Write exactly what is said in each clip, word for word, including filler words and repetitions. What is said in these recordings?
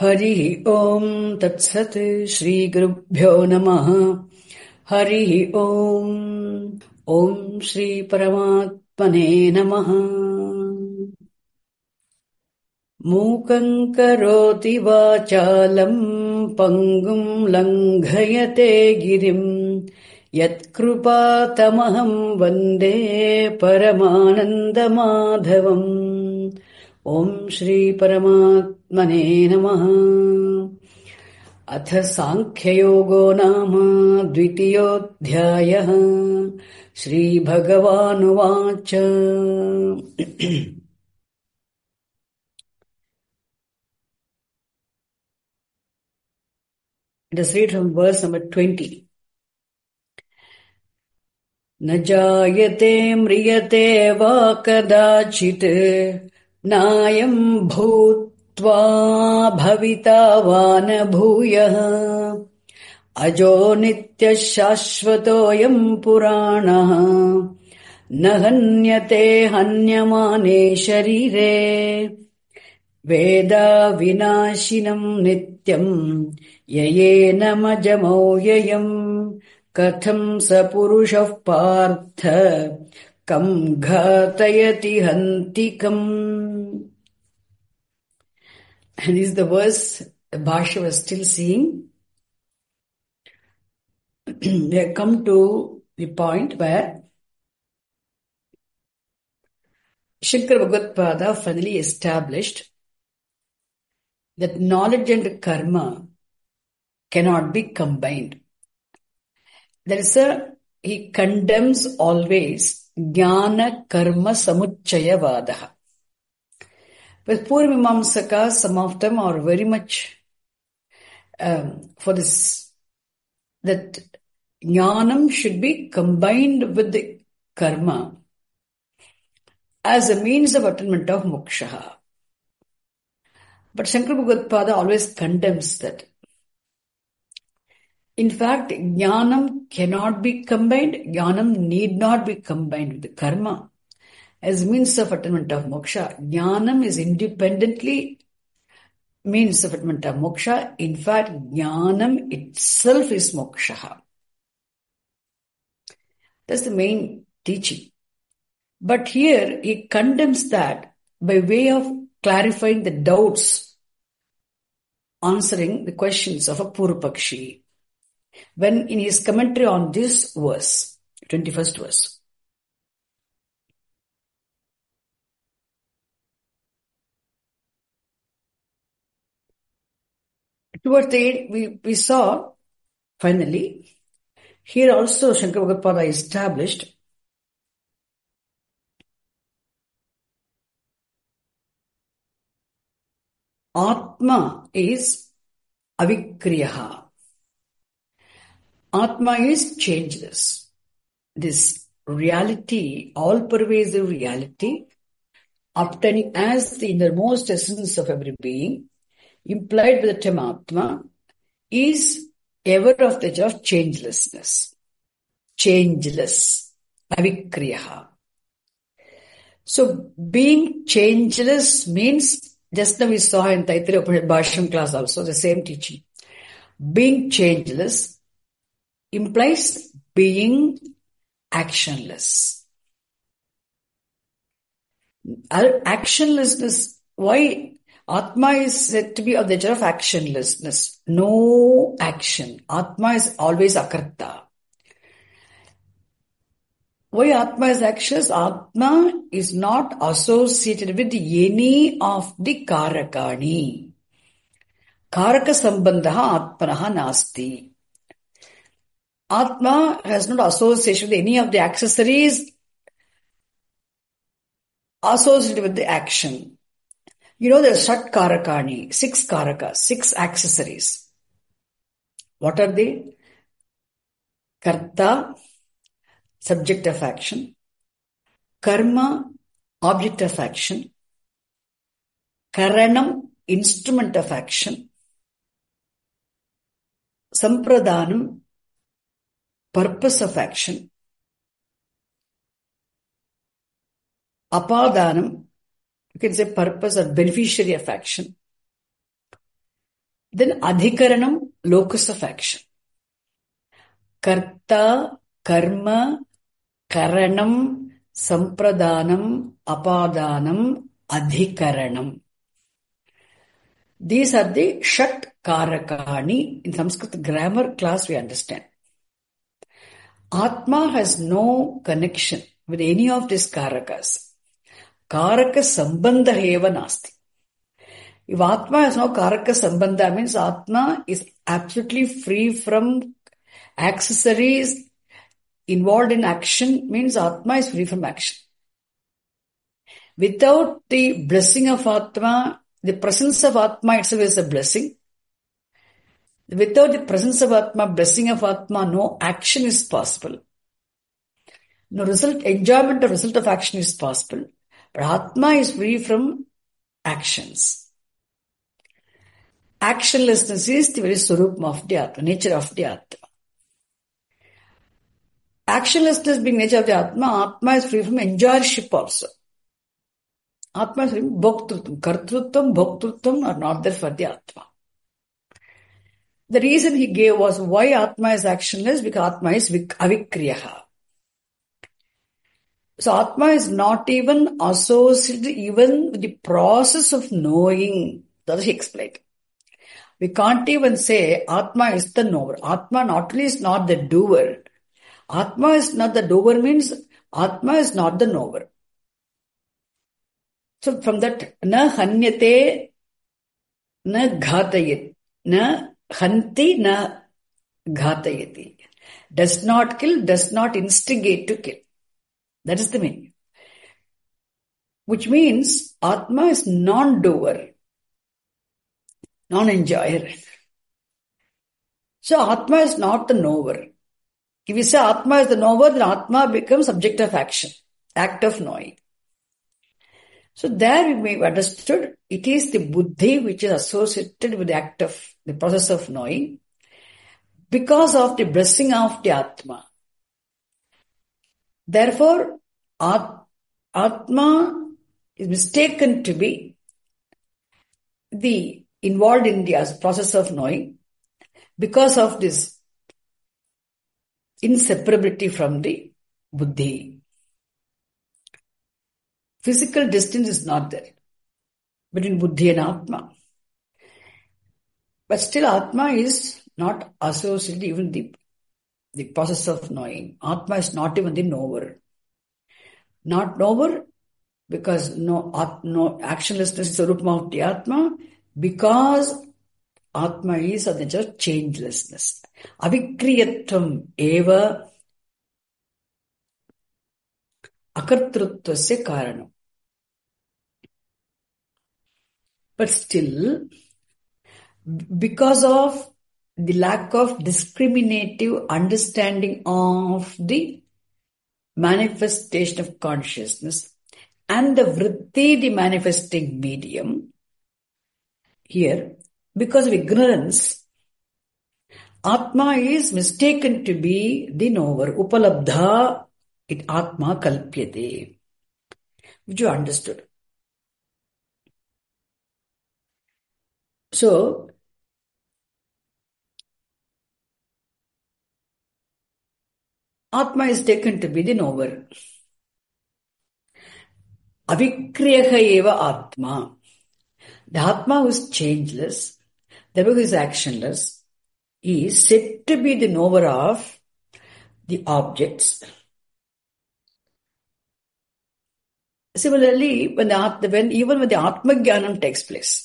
Harihi Om Tat Sat Shri Gurubhyo Namaha Harihi Om Om Shri Paramatmane Namaha Mukhaṁ Karoti Vācālam Pangum Langhayate Girim Yat Krupa Tamaham Vande Paramananda Madhavam Om Shri Paramatmane Namaha Atha Sankhyayogo Nama Dvitiyodhyayah Shri Bhagavanuvacha Let us read from verse number twenty. Na jayate mriyate va kadachit nayam bhutva bhavita va na bhuyah ajo nitya shashvatoyam purana na hanyate hanyamane sharire Veda vinashinam nityam yayena majamau yayam katham sapurushav partha kam ghatayati hantikam. And this is the verse the Bhashya was still seeing. We have come to the point where Shankara Bhagavad-pada finally established that knowledge and karma cannot be combined. There is a, he condemns always jnana karma samuchchaya vadaha. With Purvamamsakas, some of them are very much um, for this, that jnanam should be combined with the karma as a means of attainment of moksha. But Shankara Bhagavad-pada always condemns that. In fact, jnanam cannot be combined. Jnanam need not be combined with the karma as means of attainment of moksha. Jnanam is independently means of attainment of moksha. In fact, jnanam itself is moksha. That's the main teaching. But here he condemns that by way of clarifying the doubts, answering the questions of a Purvapakshi. When in his commentary on this verse, twenty-first verse, towards the end, we, we saw, finally, here also Shankara Bhagavad-pada established Atma is avikriyaha. Atma is changeless. This reality, all-pervasive reality, obtaining as the innermost essence of every being, implied by the term Atma, is ever of the nature of changelessness. Changeless. Avikriyaha. So, being changeless means, just now we saw in Taittiriya Upanishad Bhashyam class also, the same teaching. Being changeless implies being actionless. Actionlessness, why? Atma is said to be of the nature of actionlessness. No action. Atma is always akarta. Why Atma is actionless? Atma is not associated with any of the karakani. Karaka sambandha atmanaha nasti. Atma has not association with any of the accessories associated with the action. You know, there are Shat Karakani, six Karakas, six accessories. What are they? Karta, subject of action. Karma, object of action. Karanam, instrument of action. Sampradhanam, purpose of action. Apadhanam, you can say purpose or beneficiary of action. Then adhikaranam, locus of action. Karta, karma, karanam, sampradanam, apadanam, adhikaranam. These are the shat karakani. In Sanskrit grammar class we understand. Atma has no connection with any of these karakas. Karaka sambandha eva nasti. If Atma has no karaka sambandha, means Atma is absolutely free from accessories involved in action, means Atma is free from action. Without the blessing of Atma, the presence of Atma itself is a blessing. Without the presence of Atma, blessing of Atma, no action is possible. No result, enjoyment or result of action is possible. But Atma is free from actions. Actionlessness is the very swarupam of the Atma, nature of the Atma. Actionlessness being nature of the Atma, Atma is free from enjoyership also. Atma is free from bhoktrutvam. Kartrutvam, bhoktrutvam are not there for the Atma. The reason he gave was why Atma is actionless, because Atma is avikriyaha. So Atma is not even associated even with the process of knowing. That he explained. We can't even say Atma is the knower. Atma not only is not the doer. Atma is not the doer means Atma is not the knower. So from that, na hanyate, na ghatayat, na hanti, na ghatayati. Does not kill, does not instigate to kill. That is the meaning. Which means Atma is non-doer, non-enjoyer. So Atma is not the knower. If we say Atma is the knower, then Atma becomes subject of action, act of knowing. So there we may have understood it is the buddhi which is associated with the act of, the process of knowing, because of the blessing of the Atma. Therefore, Atma is mistaken to be the involved in the process of knowing because of this inseparability from the buddhi. Physical distance is not there between buddhi and Atma. But still Atma is not associated even with the, the process of knowing. Atma is not even the knower. Not knower because no, no actionlessness is the swarupam of the Atma, because Atma is of the nature of changelessness. Avikriyatvam eva akartrutvasya karanam. But still, because of the lack of discriminative understanding of the manifestation of consciousness and the vritti, the manifesting medium, here, because of ignorance, Atma is mistaken to be the knower. Upalabdha it Atma kalpyate. Which you understood. So, Atma is taken to be the knower. Avikriyaha eva Atma. The Atma who is changeless, the who is actionless, is said to be the knower of the objects. Similarly, when, the, when even when the Atma Jnanam takes place,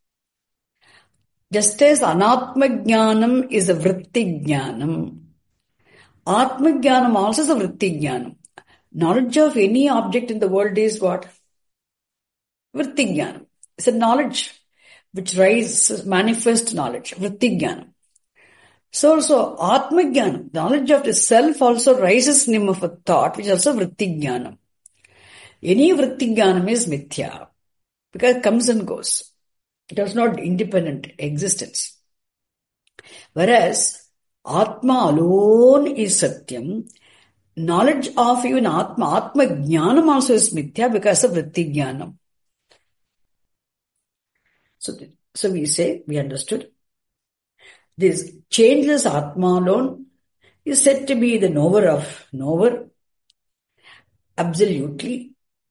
just as Anatma Jnanam is a Vritti Jnanam, Atma Jnanam also is a Vritti Jnanam. Knowledge of any object in the world is what? Vritti Jnanam. It's a knowledge which rises, manifest knowledge, Vritti Jnanam. So also Atma Jnanam, knowledge of the self also rises in him of a thought, which is also Vritti Jnanam. Any Vritti Jnanam is mithya, because it comes and goes. It has not independent existence. Whereas Atma alone is Satyam. Knowledge of even Atma, Atma Jnanam also is mithya because of Vritti Jnanam. So, so we say, we understood, this changeless Atma alone is said to be the knower of knower, absolutely,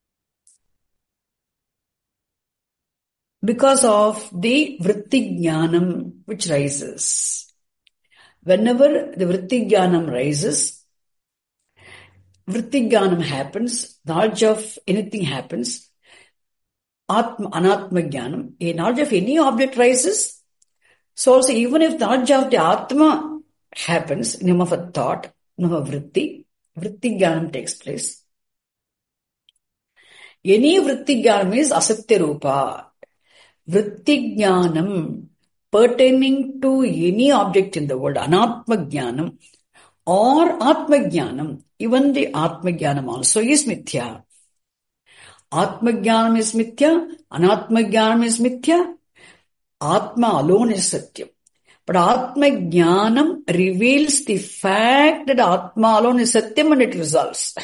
because of the vritti jnanam which rises. Whenever the vritti jnanam rises, vritti jnanam happens, knowledge of anything happens, atma, anatma jnanam, a knowledge of any object rises. So also even if knowledge of the atma happens in the name of a thought, in the name of vritti, vritti jnanam takes place. Any vritti jnanam is asatya rupa. Vritti jnanam pertaining to any object in the world, anatma jnanam or atma jnanam, even the atma jnanam also is mithya. Atma jnanam is mithya, anatma jnanam is mithya, atma alone is satyam. But atma jnanam reveals the fact that atma alone is satyam and it resolves.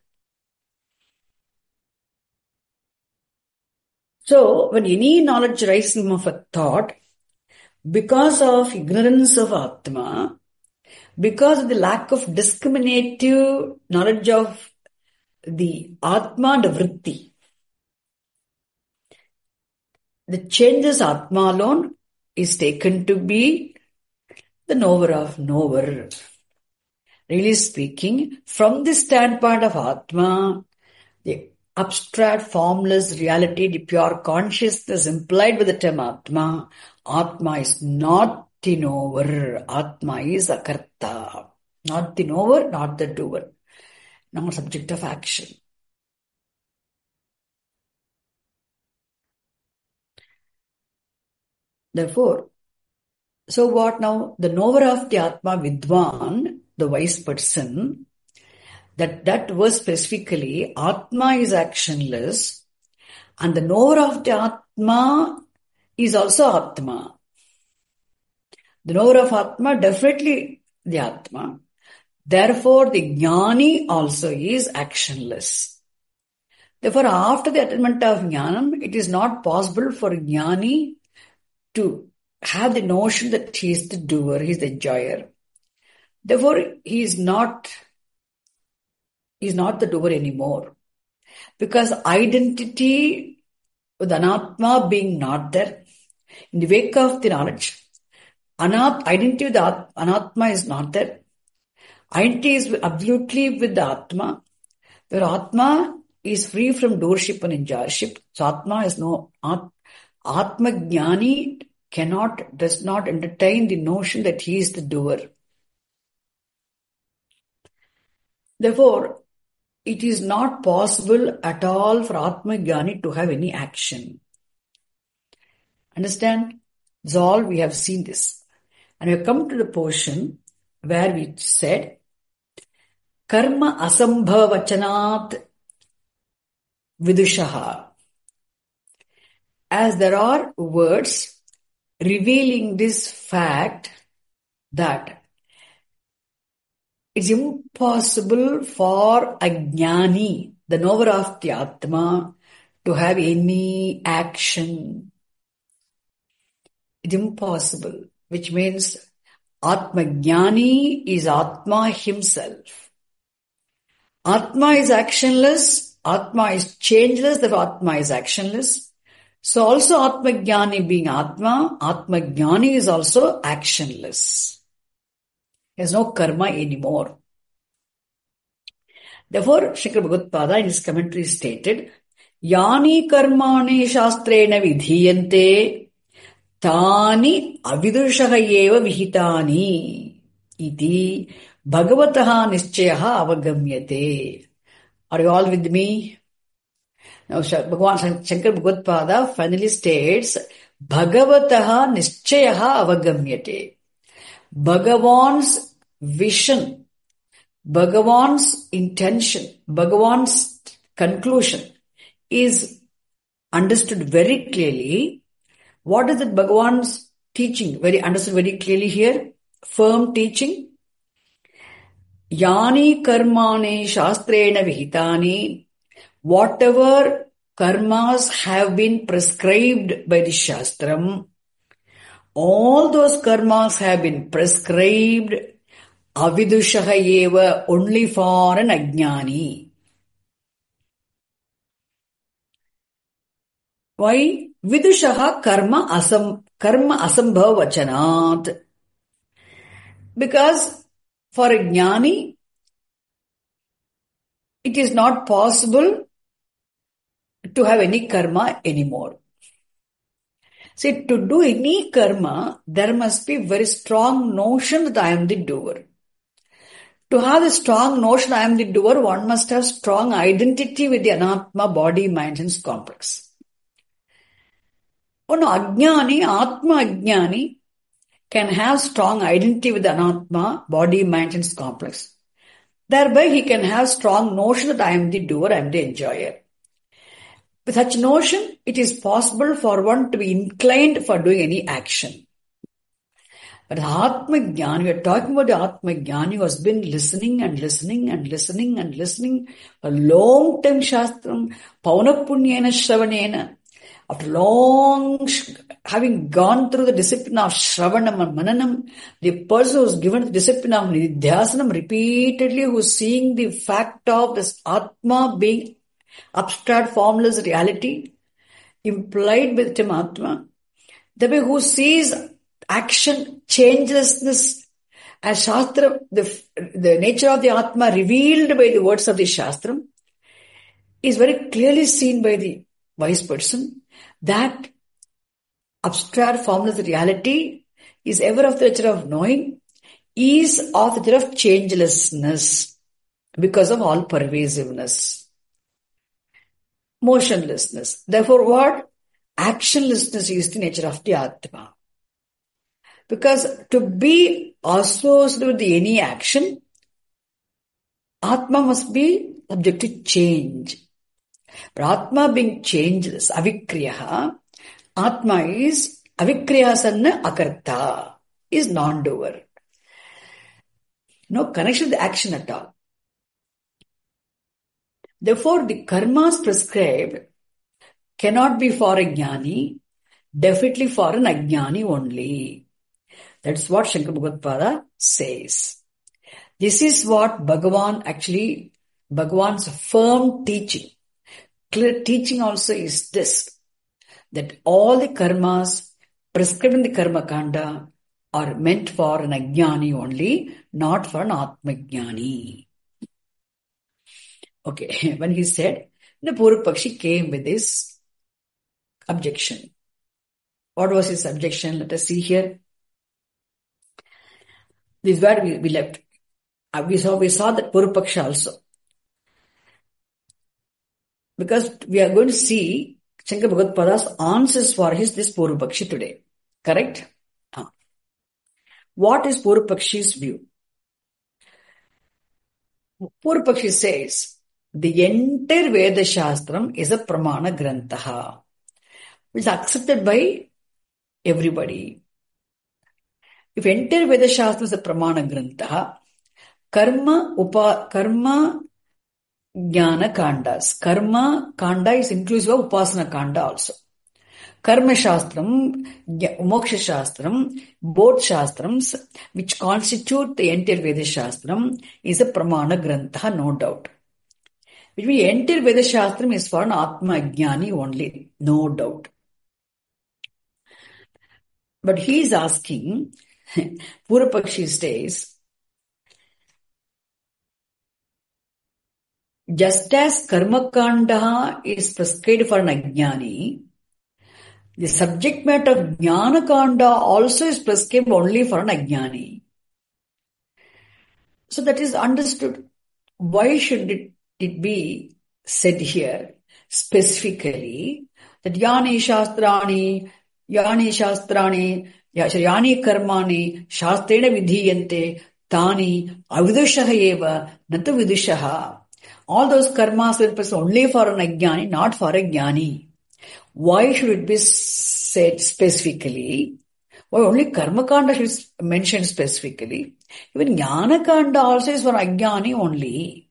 So, when any knowledge rises of a thought, because of ignorance of Atma, because of the lack of discriminative knowledge of the Atma and Vritti, the changes Atma alone is taken to be the knower of knower. Really speaking, from the standpoint of Atma, the abstract, formless reality, the pure consciousness implied by the term Atma, Atma is not the knower. Atma is a karta. Not the knower, not the doer. Not subject of action. Therefore, so what now? The knower of the Atma, Vidwan, the wise person, that that was specifically, Atma is actionless and the knower of the Atma is also Atma. The knower of Atma, definitely the Atma. Therefore, the Jnani also is actionless. Therefore, after the attainment of Jnanam, it is not possible for Jnani to have the notion that he is the doer, he is the enjoyer. Therefore, he is not He is not the doer anymore. Because identity with Anatma being not there, in the wake of the knowledge, Anat, identity with the Anatma is not there. Identity is absolutely with the Atma, where Atma is free from doership and enjoyership. So Atma is no, At, Atma Jnani cannot, does not entertain the notion that he is the doer. Therefore, it is not possible at all for Atma Jnani to have any action. Understand? That's all we have seen this. And we have come to the portion where we said, Karma asambhavachanat vidushaha. As there are words revealing this fact that it's impossible for a jnani, the knower of the Atma, to have any action. It's impossible, which means Atma Jnani is Atma himself. Atma is actionless, Atma is changeless, therefore Atma is actionless. So also Atma Jnani being Atma, Atma Jnani is also actionless. He has no karma anymore. Therefore, Shankara Bhagavad-pada in his commentary stated, Yani karmani shastrena vidhiyante tani avidushaha eva vihitani iti bhagavataha nischayaha avagamyate. Are you all with me? Now, Bhagavan Shankara Bhagavad-pada finally states, Bhagavataha nischayaha avagamyate. Bhagavan's vision, Bhagavan's intention, Bhagavan's conclusion is understood very clearly. What is it Bhagavan's teaching? Very understood very clearly here. Firm teaching. Yani karmani shastrena vihitani. Whatever karmas have been prescribed by the Shastram, all those karmas have been prescribed avidushaha eva only for an ajnani. Why? Vidushaha karma asam karma asambhava vachanat. Because for a jnani, it is not possible to have any karma anymore. See, to do any karma, there must be very strong notion that I am the doer. To have a strong notion I am the doer, one must have strong identity with the anatma, body, mind and complex. Oh no, ajnani, atma ajnani can have strong identity with the anatma, body, mind and complex. Thereby he can have strong notion that I am the doer, I am the enjoyer. With such notion, it is possible for one to be inclined for doing any action. But Atma Jnani, we are talking about the Atma Jnani who has been listening and listening and listening and listening for a long time Shastram, Paunapunyena Shravanena. After long having gone through the discipline of Shravanam and Mananam, the person who is given the discipline of Nidhyasanam repeatedly, who is seeing the fact of this Atma being abstract, formless reality, implied with him Atma, the way who sees action, changelessness, as Shastra, the, the nature of the Atma revealed by the words of the Shastra, is very clearly seen by the wise person, that abstract, formless reality is ever of the nature of knowing, is of the nature of changelessness, because of all pervasiveness. Motionlessness. Therefore, what? Actionlessness is the nature of the Atma. Because to be associated with any action, Atma must be subject to change. But Atma being changeless, avikriyaha, Atma is avikriyaha sanna akarta, is non-doer. No connection with the action at all. Therefore, the karmas prescribed cannot be for a jnani, definitely for an ajnani only. That's what Shankara Bhagavad says. This is what Bhagavan actually, Bhagavan's firm teaching. Clear teaching also is this, that all the karmas prescribed in the karma kanda are meant for an ajnani only, not for an atma jnani. Okay, when he said, the Purva Pakshi came with this objection. What was his objection? Let us see here. This is where we, we left. We saw, we saw that Purva Paksha also. Because we are going to see Shankara Bhagavad Pada's answers for his this Purva Pakshi today. Correct? Ah. What is Purva Pakshi's view? Purva Pakshi says, the entire Veda Shastram is a Pramana Grantaha, which is accepted by everybody. If entire Veda Shastram is a Pramana Grantaha, Karma, Upa, Karma, Jnana Kandas. Karma Kanda is inclusive of Upasana Kanda also. Karma Shastram, Moksha Shastram, both Shastrams, which constitute the entire Veda Shastram, is a Pramana Grantaha, no doubt. Which means entire Veda Shastram is for an Atma Jnani only, no doubt. But he is asking, Purva Pakshi says, just as Karma Kanda is prescribed for an Ajnani, the subject matter of Jnana Kanda also is prescribed only for an Ajnani. So that is understood. Why should it, it be said here specifically that Yani Shastrani, Yani Shastrani, Yani Karmani, Shastrena Vidhiyante, Tani, Avidushaha Eva, Nata Vidushaha. All those karmas were present only for an Ajnani, not for a Jnani. Why should it be said specifically? Why only Karma Kanda is mentioned specifically? Even Jnana Kanda also is for Ajnani only.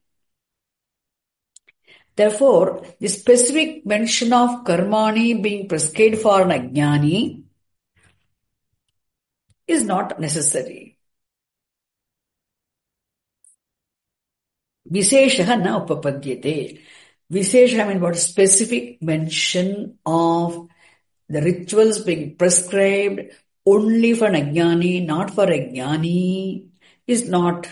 Therefore, the specific mention of Karmani being prescribed for an Ajnani is not necessary. Visheshaha na upapadyate. Vishesha means what? Specific mention of the rituals being prescribed only for an ajnani, not for a jnani, is not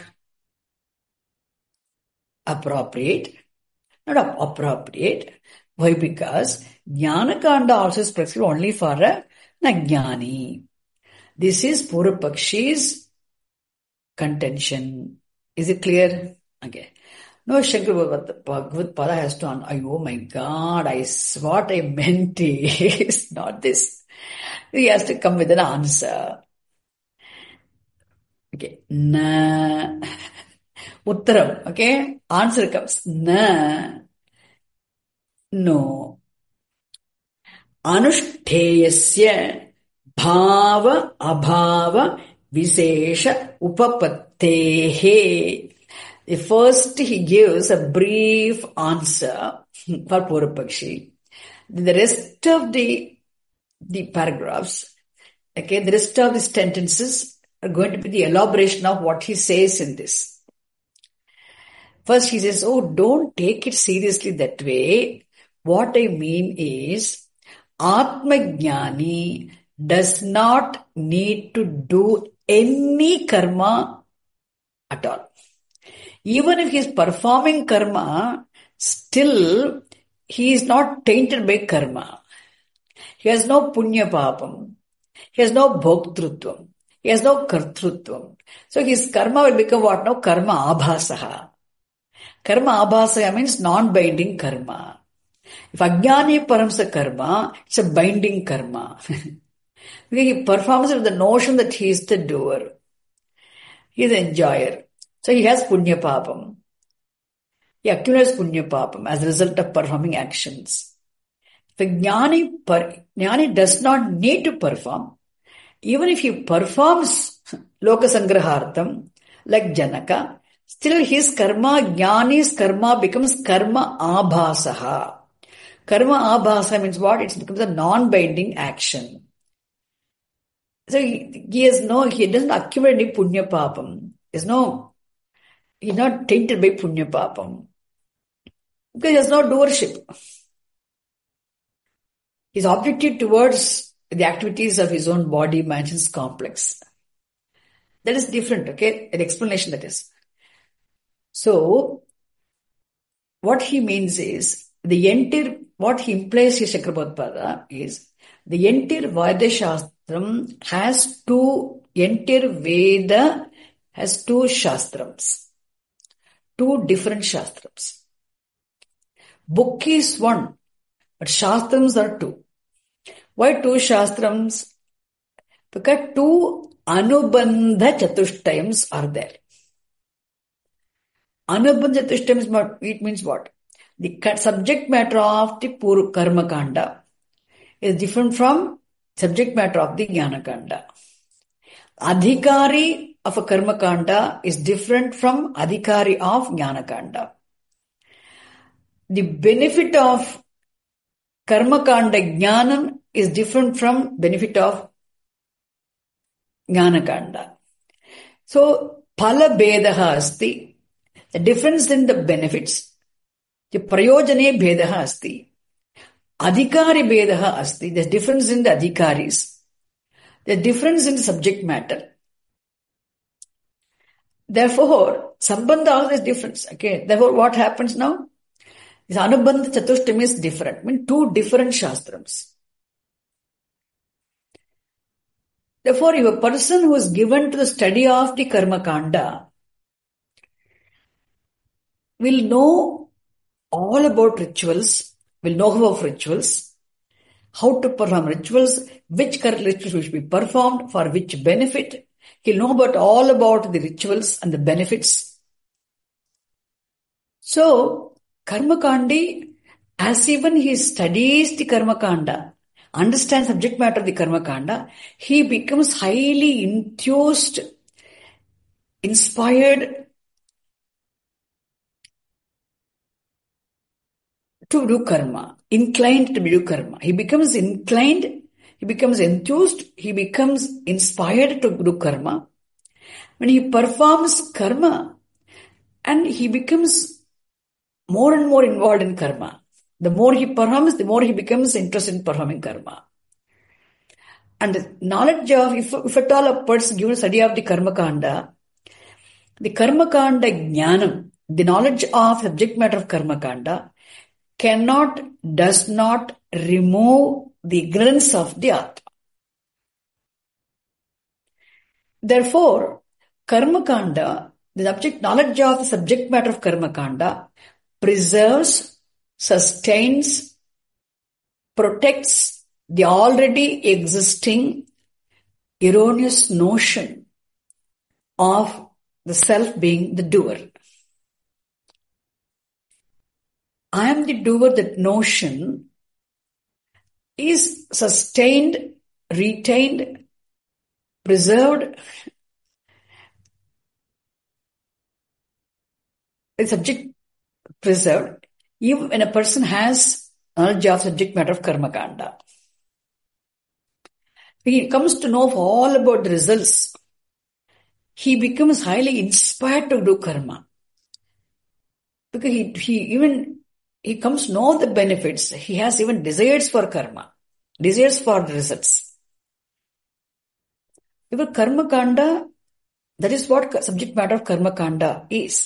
appropriate. Not appropriate. Why? Because Jnanakanda also is prescribed only for a jnani. This is Purvapakshi's contention. Is it clear? Okay. No, Shankara Bhagavad Pada has to answer. Oh my God, I, what I meant is not this. He has to come with an answer. Okay. Na. Uttaram. Okay. Answer comes. Na. No. Anushteyasya bhava abhava visesha upapattehe. The first he gives a brief answer for Purvapakshi. The rest of the, the paragraphs, okay, the rest of the sentences are going to be the elaboration of what he says in this. First he says, oh, don't take it seriously that way. What I mean is, Atmajnani does not need to do any karma at all. Even if he is performing karma, still he is not tainted by karma. He has no punya papam. He has no bhoktrutvam. He has no kartrutvam. So his karma will become what? No, karma abhasaha. Karma abhasaha means non-binding karma. If ajnani performs a karma, it's a binding karma. He performs it with the notion that he is the doer. He is the enjoyer. So he has punya papam. He accumulates punya papam as a result of performing actions. If a jnani, per, jnani does not need to perform, even if he performs lokasangrahartham, like Janaka, still his karma, jnani's karma becomes karma abhasaha. Karma abhasa means what? It becomes a non-binding action. So he, he has no, he doesn't accumulate any punya papam. There's no, he's not tainted by punya papam. Because he has no doership. His objective towards the activities of his own body, mind, is complex. That is different, okay? An explanation that is. So, what he means is, the entire, what he implies in Shankara is, the entire Veda Shastram has two, entire Veda has two Shastrams. Two different Shastrams. Book is one, but Shastrams are two. Why two Shastrams? Because two Anubandha Chatushtayams are there. Anubandha Chatushtayams, it means what? The subject matter of the Pur Karma Kanda is different from subject matter of the Jnana Kanda. Adhikari of a Karma Kanda is different from Adhikari of Jnana Kanda. The benefit of Karma Kanda Jnanam is different from benefit of Jnana Kanda. So, Phala Bedaha asti. The difference in the benefits. The prayojane bhedaha asti. Adhikari bhedaha asti. There's difference in the adhikaris. There's difference in the subject matter. Therefore, sambandha also is difference. Okay. Therefore, what happens now? This Anubandha Chatushtami is different. I mean, two different Shastrams. Therefore, if a person who is given to the study of the Karma Kanda will know all about rituals, will know of rituals, how to perform rituals, which rituals should be performed, for which benefit. He'll know about all about the rituals and the benefits. So, Karma Kandi, as even he studies the Karma Kanda, understands subject matter of the Karma Kanda, he becomes highly enthused, inspired to do karma, inclined to do karma. He becomes inclined, he becomes enthused, he becomes inspired to do karma. When he performs karma, and he becomes more and more involved in karma. The more he performs, the more he becomes interested in performing karma. And the knowledge of, if, if at all a person given study of the karma kanda, the karma kanda jnanam, the knowledge of subject matter of karma kanda, cannot, does not remove the ignorance of the Atma. Therefore, karma kanda, the subject knowledge of the subject matter of karma kanda, preserves, sustains, protects the already existing erroneous notion of the self being the doer. I am the doer, that notion is sustained, retained, preserved. The subject preserved even when a person has knowledge of subject matter of karma kanda. When he comes to know all about the results, he becomes highly inspired to do karma. Because he, he even, he comes to know the benefits. He has even desires for karma, desires for the results. Even karma kanda, that is what subject matter of karma kanda is.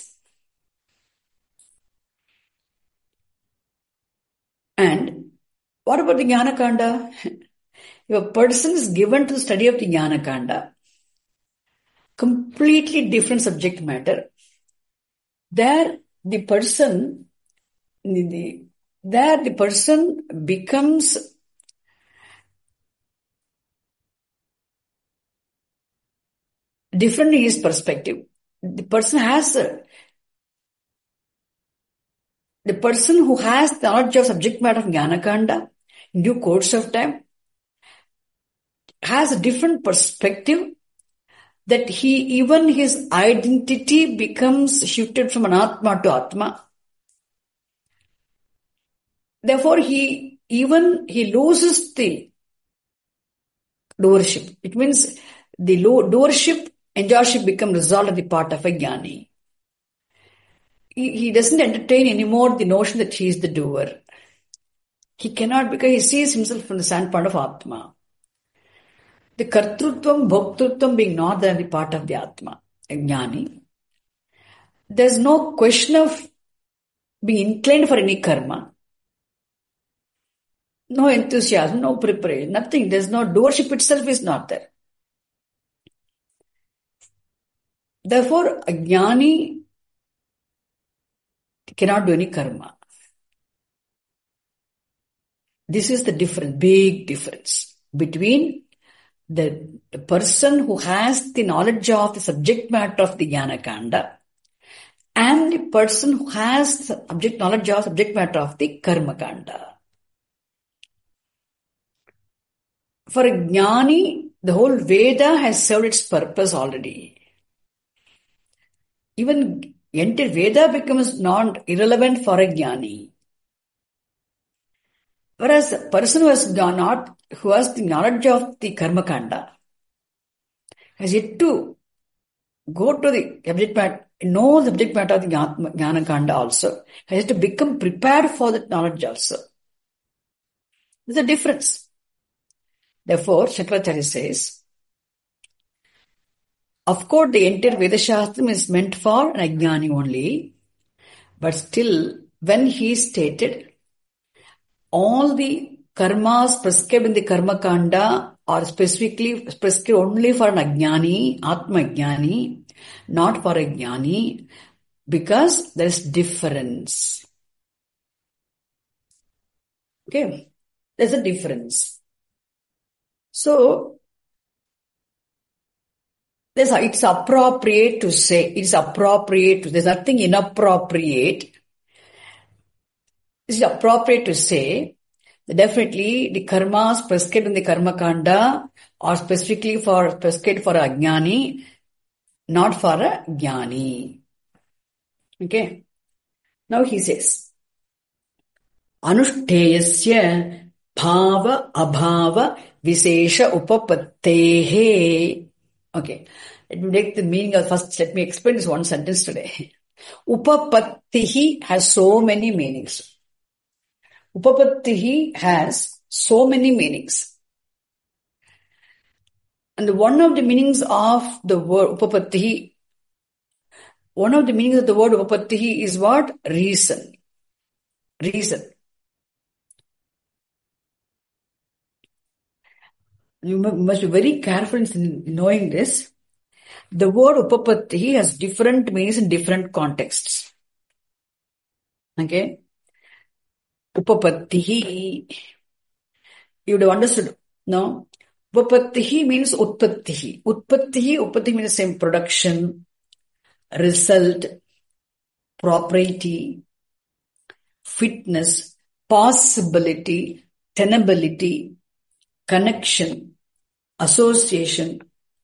And what about the jnana kanda? If a person is given to the study of the jnana kanda, completely different subject matter, there the person, the, there the person becomes different in his perspective. The person has a, the person who has the knowledge of subject matter of jnana kanda in due course of time has a different perspective, that he, even his identity becomes shifted from anatma to atma. Therefore, he even he loses the doership. It means the doership, enjoyship become resolved on the part of a jnani. He, he doesn't entertain anymore the notion that he is the doer. He cannot, because he sees himself from the standpoint of atma. The kartrutvam, bhoktrutvam being not there on the part of the atma, a jnani. There's no question of being inclined for any karma. No enthusiasm, no preparation, nothing. There's no doership itself is not there. Therefore, a jnani cannot do any karma. This is the difference, big difference between the person who has the knowledge of the subject matter of the jnana kanda and the person who has the subject knowledge of subject matter of the karma kanda. For a jnani, the whole Veda has served its purpose already. Even entire Veda becomes non-irrelevant for a jnani. Whereas a person who has not, who has the knowledge of the karma kanda has yet to go to the subject matter, know the subject matter of the jnana kanda also, has to become prepared for that knowledge also. There's a difference. Therefore, Shankaracharya says, of course, the entire Veda Shastram is meant for an ajnani only, but still, when he stated all the karmas prescribed in the karma kanda are specifically prescribed only for an ajnani, atma ajnani, not for a jnani, because there is difference. Okay, there's a difference. So, there's, it's appropriate to say, it's appropriate to, there's nothing inappropriate. It's appropriate to say that definitely the karmas prescribed in the karma kanda are specifically for, prescribed for a jnani, not for a jnani. Okay. Now he says, Anushteyasya bhava abhava Vishesha upapattehe. Okay. Let me take the meaning of first. Let me explain this one sentence today. Upapattihi has so many meanings. Upapattihi has so many meanings. And one of the meanings of the word upapattihi, one of the meanings of the word upapattihi is what? Reason. Reason. You must be very careful in knowing this. The word upapattihi has different meanings in different contexts. Okay? Upapattihi, you would have understood. No? Upapattihi means utpattihi. Utpattihi, upattihi means the same production, result, propriety, fitness, possibility, tenability, connection, association,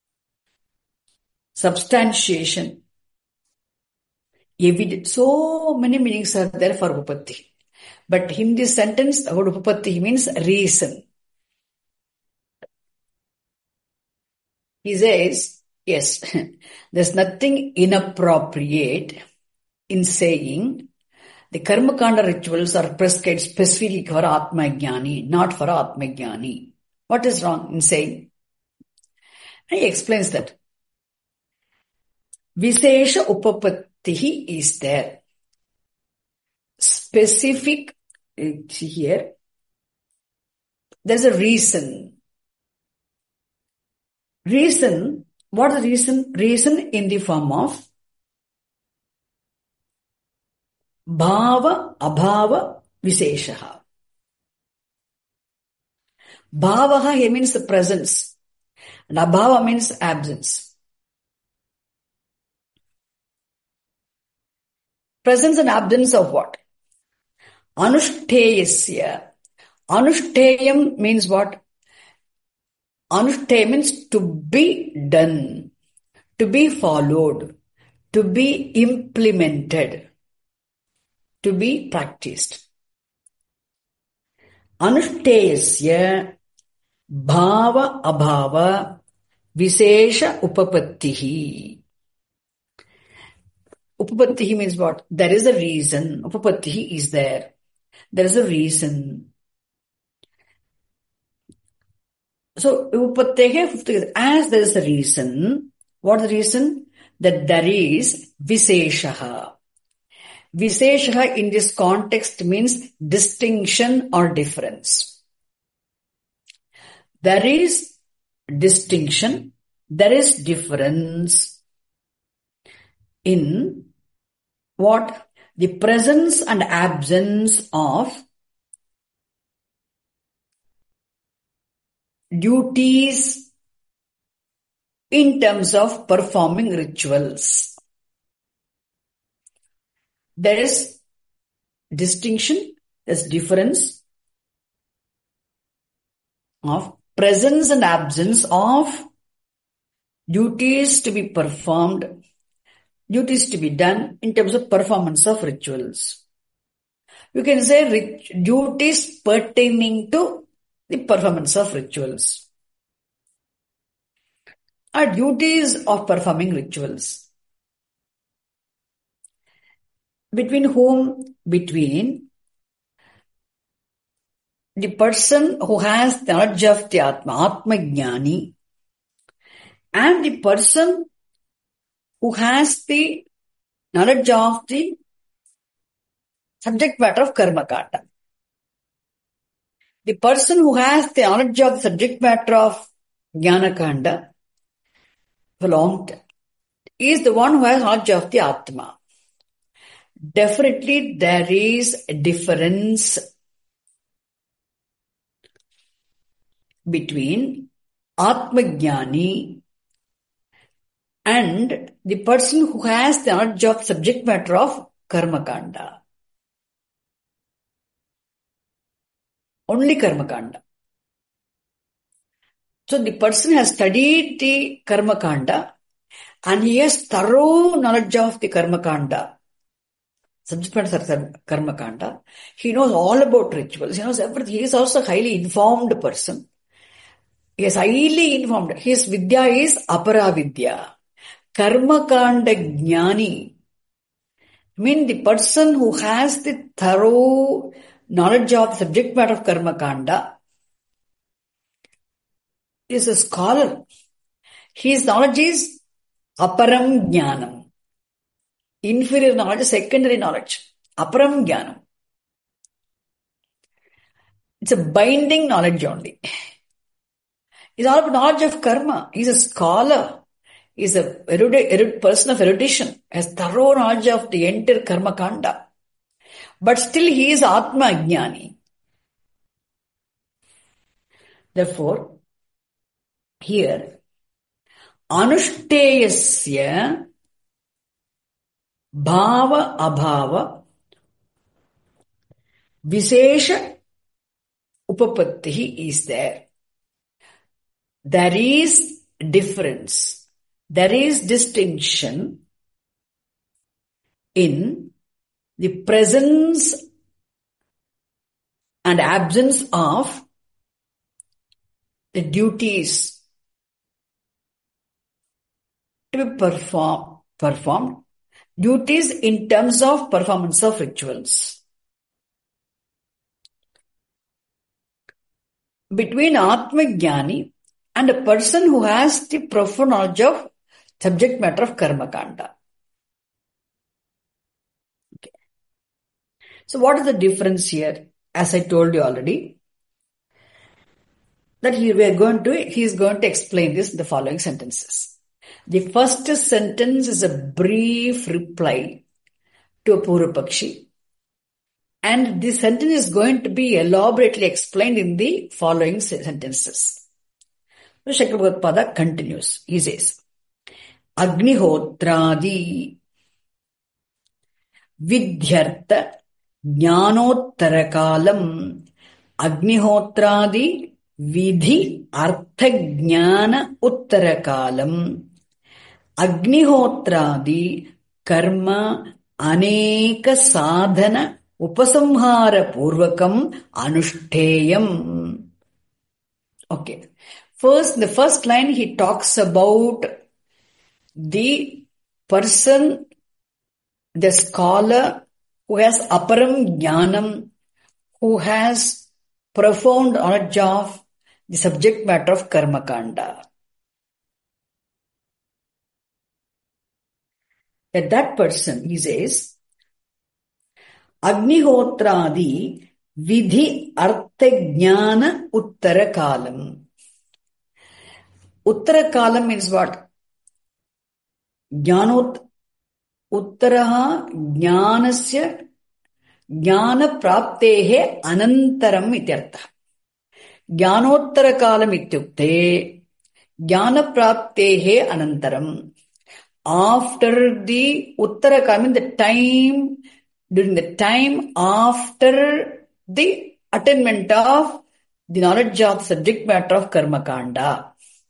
substantiation, evidence. So many meanings are there for upapattihi. But in this sentence, the word upapattihi means reason. He says, yes, there's nothing inappropriate in saying the Karmakanda rituals are prescribed specifically for Atma Jnani, not for Atma Jnani. What is wrong in saying? And he explains that. Vishesha upapattihi is there. Specific, see here, there's a reason. Reason, what is the reason? Reason in the form of bhava, abhava, visheshaha. Bhavaha here means the presence, and abhava means absence. Presence and absence of what? Anushteyasya. Anushteyam means what? Anushtaya means to be done, to be followed, to be implemented, to be practiced. Anushteyasya bhava abhava vishesha upapattihi. Upapattihi means what? There is a reason. Upapattihi is there. There is a reason. So, upapattihi, as there is a reason, what is the reason? That there is visheshaha. Visheshaha in this context means distinction or difference. There is distinction, there is difference in what? The presence and absence of duties in terms of performing rituals. There is distinction, there is difference of presence and absence of duties to be performed, duties to be done in terms of performance of rituals. You can say rit- duties pertaining to the performance of rituals or duties of performing rituals. Between whom? Between the person who has the knowledge of the Atma, Atma Jnani, and the person who has the knowledge of the subject matter of Karma Kanda. The person who has the knowledge of the subject matter of Jnana Kanda for long time is the one who has knowledge of the Atma. Definitely there is a difference between Atma Jnani and the person who has the knowledge of subject matter of Karma Kanda. Only Karma Kanda. So the person has studied the Karma Kanda and he has thorough knowledge of the Karma Kanda. Subject matter Karma Kanda. He knows all about rituals. He knows everything. He is also a highly informed person. He is highly informed. His vidya is apara vidya. Karma kanda jnani. I mean, the person who has the thorough knowledge of the subject matter of karma kanda is a scholar. His knowledge is aparam jnanam. Inferior knowledge, secondary knowledge. Aparam jnanam. It's a binding knowledge only. It's all about knowledge of karma. He's a scholar. He's a erudite, erudite person of erudition. Has thorough knowledge of the entire karma kanda. But still he is Atma Jnani. Therefore, here, Anushteyasya Bhava Abhava Visesha Upapattihi is there. There is difference. There is distinction in the presence and absence of the duties to be perform, performed. Duties in terms of performance of rituals. Between Atma Jnani and a person who has the profound knowledge of subject matter of karma kanda. Okay. So what is the difference here? As I told you already, that here we are going to, he is going to explain this in the following sentences. The first sentence is a brief reply to a Purvapakshi, and this sentence is going to be elaborately explained in the following sentences. So Shankara Bhagavad continues. He says, Agnihotradi Vidyartha Jnanottara Agnihotradi Vidhi Artha Jnana Uttara Agnihotradi Karma Aneka Sadhana Upasamhara Purvakam Anushteyam. Okay. First, the first line he talks about the person, the scholar who has aparam jnanam, who has profound knowledge of the subject matter of karma kanda. That that person, he says, Agnihotradi Vidhi Artha Jnana Uttara Kalam. Uttara Kalam means what? Jnanot Uttaraha Jnanasya Jnana Praptehe Anantaram ityartha. Jnanottara Kalam ityukte Jnana Praptehe Anantaram. After the Uttara Kalam, the time, during the time after the attainment of the knowledge of subject matter of karma kanda.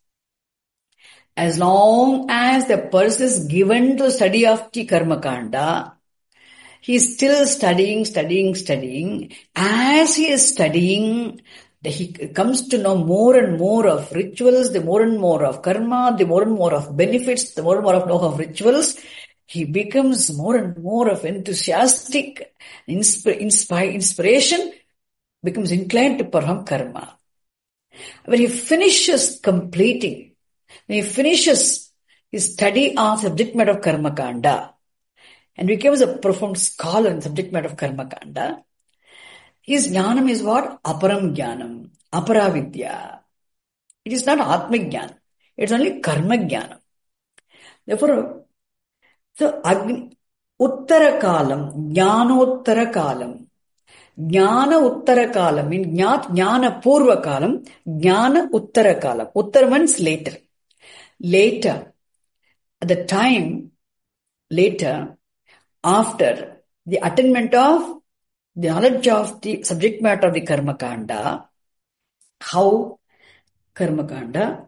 As long as the person is given to study of the karma kanda, he is still studying, studying, studying. As he is studying, he comes to know more and more of rituals, the more and more of karma, the more and more of benefits, the more and more of know of rituals. He becomes more and more of enthusiastic, insp- inspire, inspiration, becomes inclined to perform karma. When he finishes completing, when he finishes his study of subject matter of karma kanda and becomes a profound scholar in subject matter of karma kanda, his jnanam is what? Aparam jnanam, apara vidya. It is not atma jnanam. It's only karma jnanam. Therefore, so agni, uttara kalam, jnanottara kalam. Jnana uttara kalam means jnat, jnana purva kalam, jnana uttara kalam. Uttara means later. Later, at the time, later, after the attainment of the knowledge of the subject matter of the karma kanda, how karma kanda,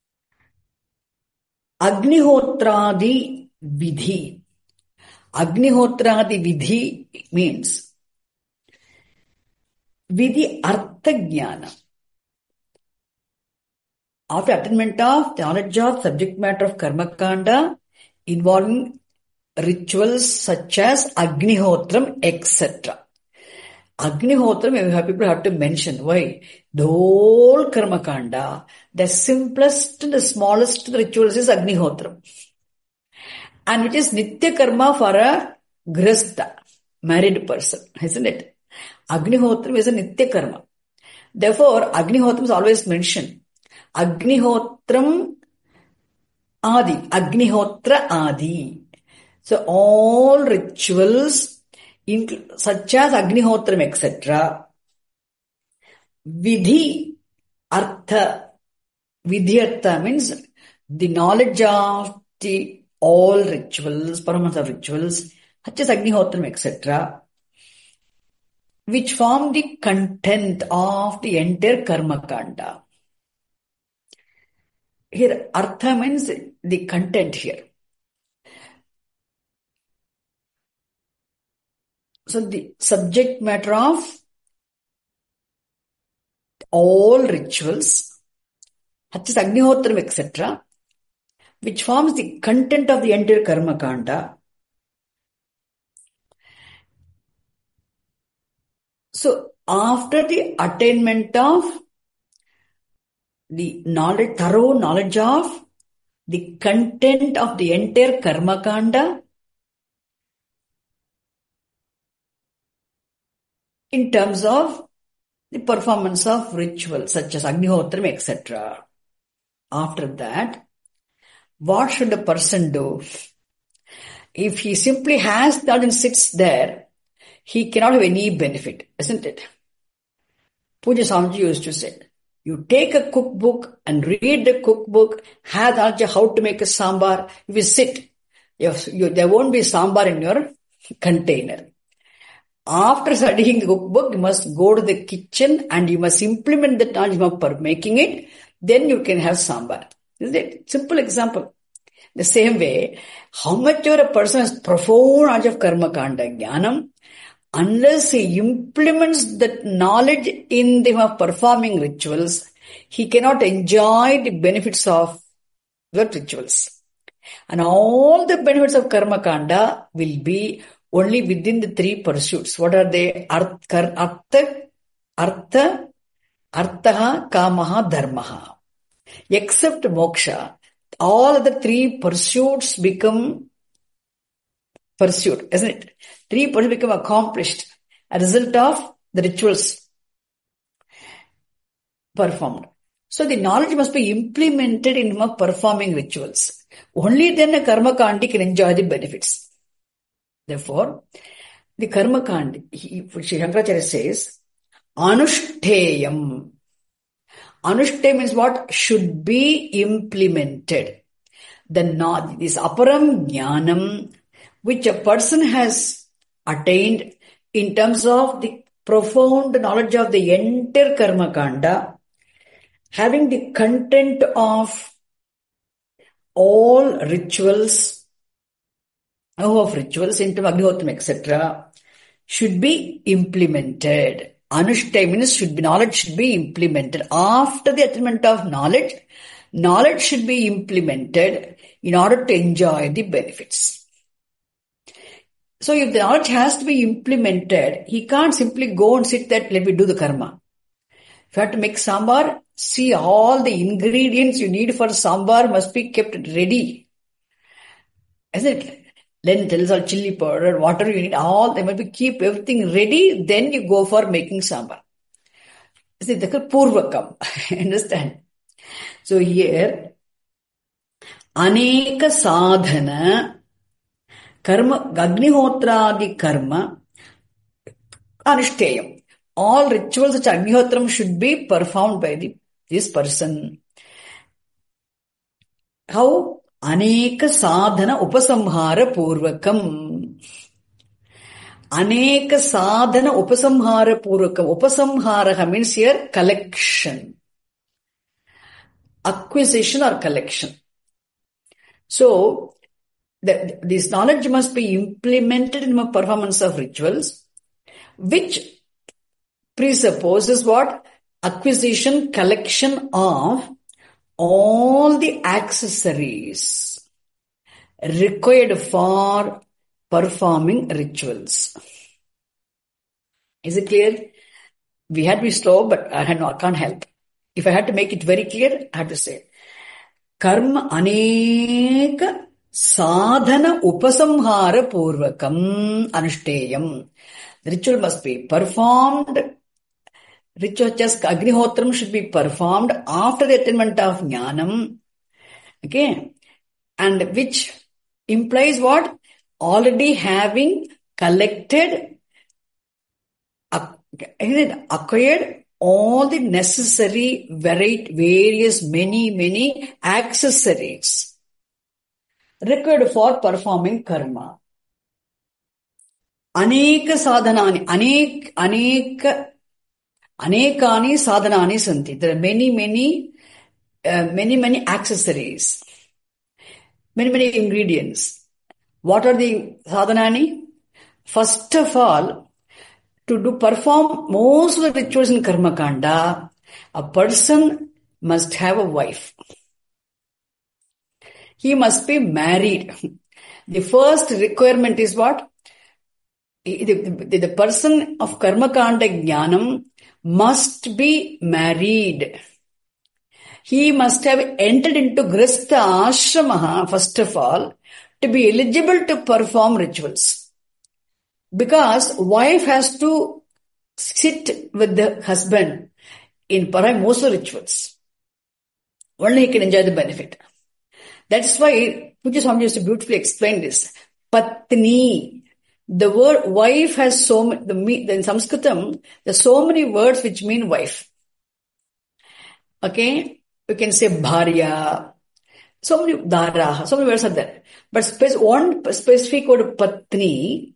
Agnihotradi vidhi. Agnihotradi vidhi means vidhi artha jnana. after attainment of knowledge of subject matter of karma kanda involving rituals such as Agnihotram, et cetera. Agnihotram, you have people have to mention why. The whole karma kanda, the simplest and the smallest rituals is Agnihotram. And which is Nitya karma for a grihastha, married person, isn't it? Agnihotram is a Nitya karma. Therefore, Agnihotram is always mentioned. Agnihotram Adi, Agnihotra Adi. So all rituals such as Agnihotram, et cetera. Vidhi Artha. Vidhi Artha means the knowledge of the all rituals, Paramahansa rituals, such as Agnihotram, et cetera, which form the content of the entire karma kanda. Here, Artha means the content here. So the subject matter of all rituals, such as Agnihotram, et cetera, which forms the content of the entire karma kanda. So after the attainment of the knowledge, thorough knowledge of the content of the entire karma kanda, in terms of the performance of rituals such as Agnihotram, et cetera. After that, what should a person do? If he simply has that and sits there, he cannot have any benefit, isn't it? Puja Swamiji used to say, you take a cookbook and read the cookbook, have knowledge how to make a sambar, if you sit, you, you, there won't be sambar in your container. After studying the cookbook, you must go to the kitchen and you must implement the knowledge for making it, then you can have sambar. Isn't it? Simple example. The same way, how much a person has profound knowledge of karma kanda jnanam, unless he implements that knowledge in the performing rituals, he cannot enjoy the benefits of the rituals. And all the benefits of karma kanda will be only within the three pursuits. What are they? Artha, artha, artha, artha, kamaha, dharmaha. Except moksha, all the three pursuits become pursued, isn't it? Three pursuits become accomplished as a result of the rituals performed. So the knowledge must be implemented in performing rituals. Only then a karma kandi can enjoy the benefits. Therefore, the karma kandi, Sri Shankaracharya says, Anushteyam. Anushteyam means what? Should be implemented. The knowledge, this aparam jnanam, which a person has attained in terms of the profound knowledge of the entire karma kanda, having the content of all rituals, of rituals into Agnihotram, et cetera, should be implemented. Anushtaya means should be, knowledge should be implemented. After the attainment of knowledge, knowledge should be implemented in order to enjoy the benefits. So if the knowledge has to be implemented, he can't simply go and sit there, let me do the karma. If you have to make sambar, see all the ingredients you need for sambar must be kept ready. Isn't it? Lentils or chili powder, water you need, all they must be keep everything ready, then you go for making sambar. See, that's called purvakam. Understand? So here, aneka sadhana, karma, agnihotradi karma, anushteyam. All rituals which Agnihotram should be performed by the, this person. How? Aneka sadhana upasamhara purvakam. Aneka sadhana upasamhara purvakam. Upasamhara means here collection. Acquisition or collection. So, the, this knowledge must be implemented in the performance of rituals, which presupposes what? Acquisition, collection of all the accessories required for performing rituals. Is it clear? We had to be slow, but I, had no, I can't help. If I had to make it very clear, I have to say, karma aneka sadhana upasamhara purvakam anushteyam. The ritual must be performed. Ritual just Agnihotram should be performed after the attainment of Jnanam. Okay. And which implies what? Already having collected, acquired all the necessary, varied, various, many, many accessories required for performing karma. Aneka sadhanani, anek, anek, anekani sadhanani santi. There are many, many, uh, many, many accessories, many, many ingredients. What are the sadhanani? First of all, to do perform most of the rituals in Karma Kanda, a person must have a wife. He must be married. The first requirement is what? The, the, the person of Karma Kanda Jnanam must be married. He must have entered into Grihastha Ashramaha, first of all, to be eligible to perform rituals. Because wife has to sit with the husband in perhaps most of the rituals. Only he can enjoy the benefit. That's why Pujya Swami used to beautifully explain this. Patni. The word wife has so many, in Sanskritam, there are so many words which mean wife. Okay? You can say bharya. So many dara, so many words are there. But spe- one specific word, patni,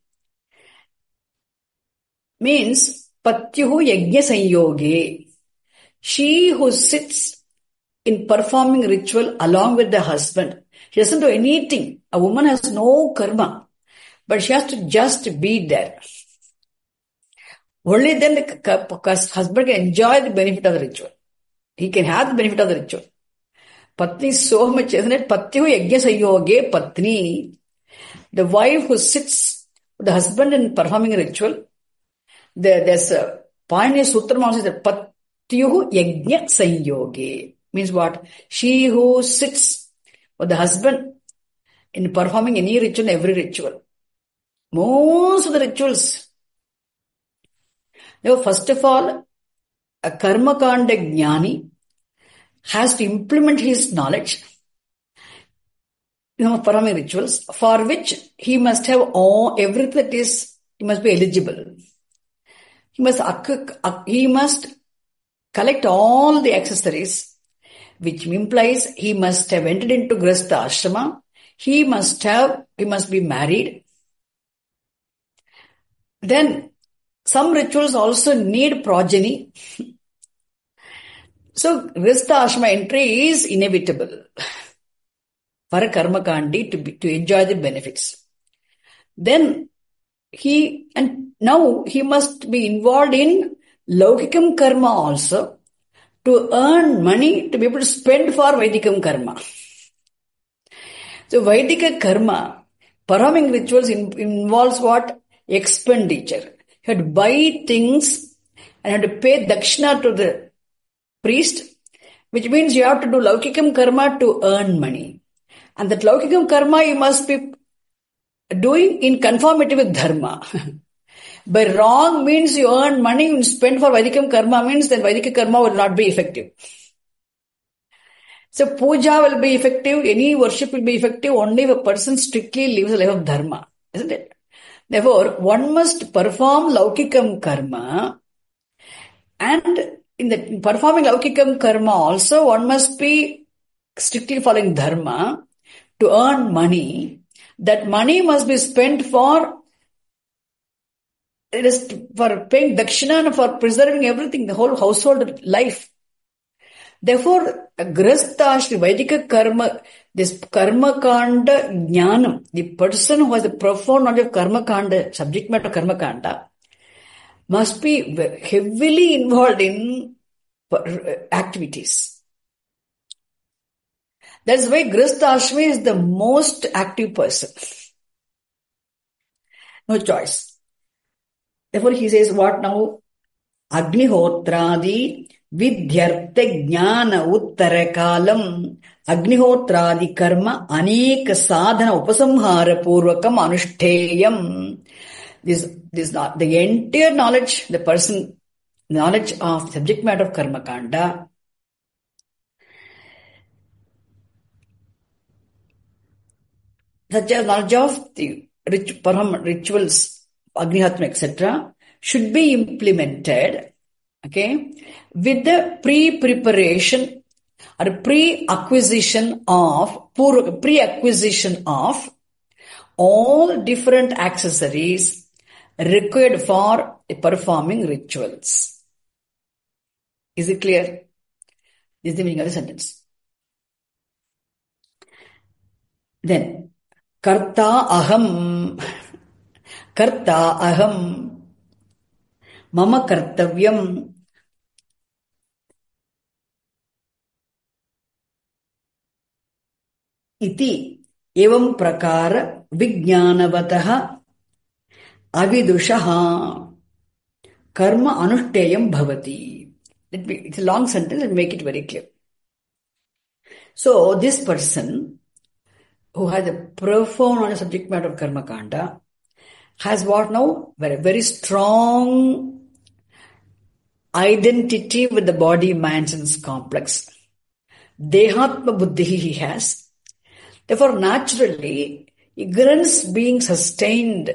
means patyuhu yajna sanyoge. She who sits in performing ritual along with the husband. She doesn't do anything. A woman has no karma, but she has to just be there. Only then the husband can enjoy the benefit of the ritual. He can have the benefit of the ritual. Patni is so much, isn't it? Patyuhu yajna sanyoge patni. The wife who sits with the husband in performing a ritual. There, there's a Pioneer Sutra also says Patyuhu Yajna Sanyoge. Means what? She who sits with the husband in performing any ritual, every ritual. Most of the rituals. Now, first of all, a Karma Kanda Jnani has to implement his knowledge, you know, performing rituals, for which he must have all, everything that is, he must be eligible. He must, he must collect all the accessories, which implies he must have entered into Grihastha Ashrama. He must have, he must be married. Then, some rituals also need progeny. So, Grihastha Ashrama entry is inevitable for a Karma Kandi to, be, to enjoy the benefits. Then, he, and now he must be involved in Laukikam Karma also to earn money to be able to spend for Vaidikam Karma. So Vaidika Karma, performing rituals in, involves what? Expenditure. You have to buy things and have to pay dakshina to the priest, which means you have to do Laukikam Karma to earn money. And that Laukikam Karma you must be doing in conformity with Dharma. By wrong means you earn money and spend for Vaidikam Karma means then Vaidika Karma will not be effective. So puja will be effective, any worship will be effective only if a person strictly lives a life of Dharma, isn't it? Therefore, one must perform Laukikam Karma, and in the in performing Laukikam Karma also one must be strictly following Dharma to earn money. That money must be spent for it is for paying dakshina and for preserving everything, the whole household life. Therefore, Grihastha Ashri Vaidika Karma, this Karma Kanda Jnanam, the person who has the profound knowledge of Karma Kanda, subject matter Karma Kanda, must be heavily involved in activities. That's why Grihastha is the most active person. No choice. Therefore, he says, what now? Agnihotradi vidyartha jnana uttara kalam Agnihotradi karma aneka sadhana upasamhara purvakam anushteyam. This, this not the entire knowledge, the person, knowledge of subject matter of karma kanda, such as knowledge of the rich, param rituals, Agnihatma, et cetera, should be implemented, okay, with the pre-preparation or pre-acquisition of, pre-acquisition of all different accessories required for performing rituals. Is it clear? This is the meaning of the sentence. Then, karta aham, karta aham, mama kartavyam, iti evam prakara vijnanavataha avidushaha karma anushteyam bhavati. It's a long sentence, let me make it very clear. So, this person who has a profound on the subject matter of karma kanda has what now? Very, very strong identity with the body man's complex. Dehatma buddhi he has. Therefore, naturally, ignorance being sustained,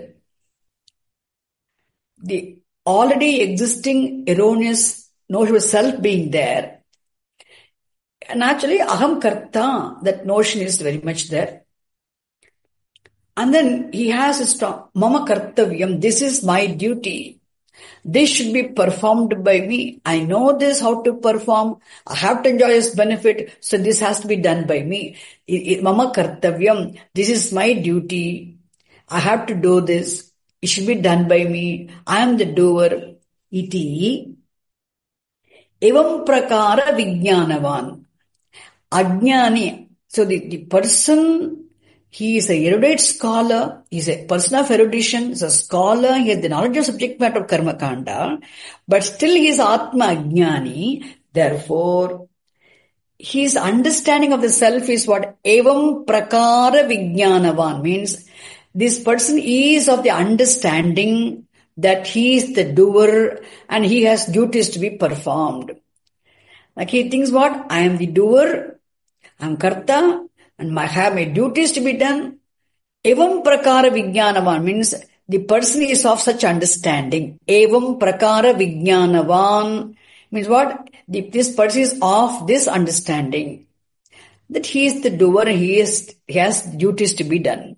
the already existing erroneous notion of self being there, naturally, aham karta, that notion is very much there. And then he has a strong, mama kartavyam, this is my duty. This should be performed by me. I know this, how to perform. I have to enjoy this benefit, so this has to be done by me. Mama kartavyam, this is my duty. I have to do this. It should be done by me. I am the doer. Iti evam prakara vijnanavan. Ajnani. So the, the person, he is a erudite scholar, he is a person of erudition, he is a scholar, he has the knowledge of subject matter of karma kanda, but still he is Atma Ajnani. Therefore, his understanding of the self is what? Evam prakara vijnanavan, means this person is of the understanding that he is the doer and he has duties to be performed. Like he thinks what? I am the doer, I am karta, and I have my duties to be done. Evam prakara vijnanavan means the person is of such understanding. Evam prakara vijnanavan means what? The, this person is of this understanding that he is the doer, he, is, he has duties to be done.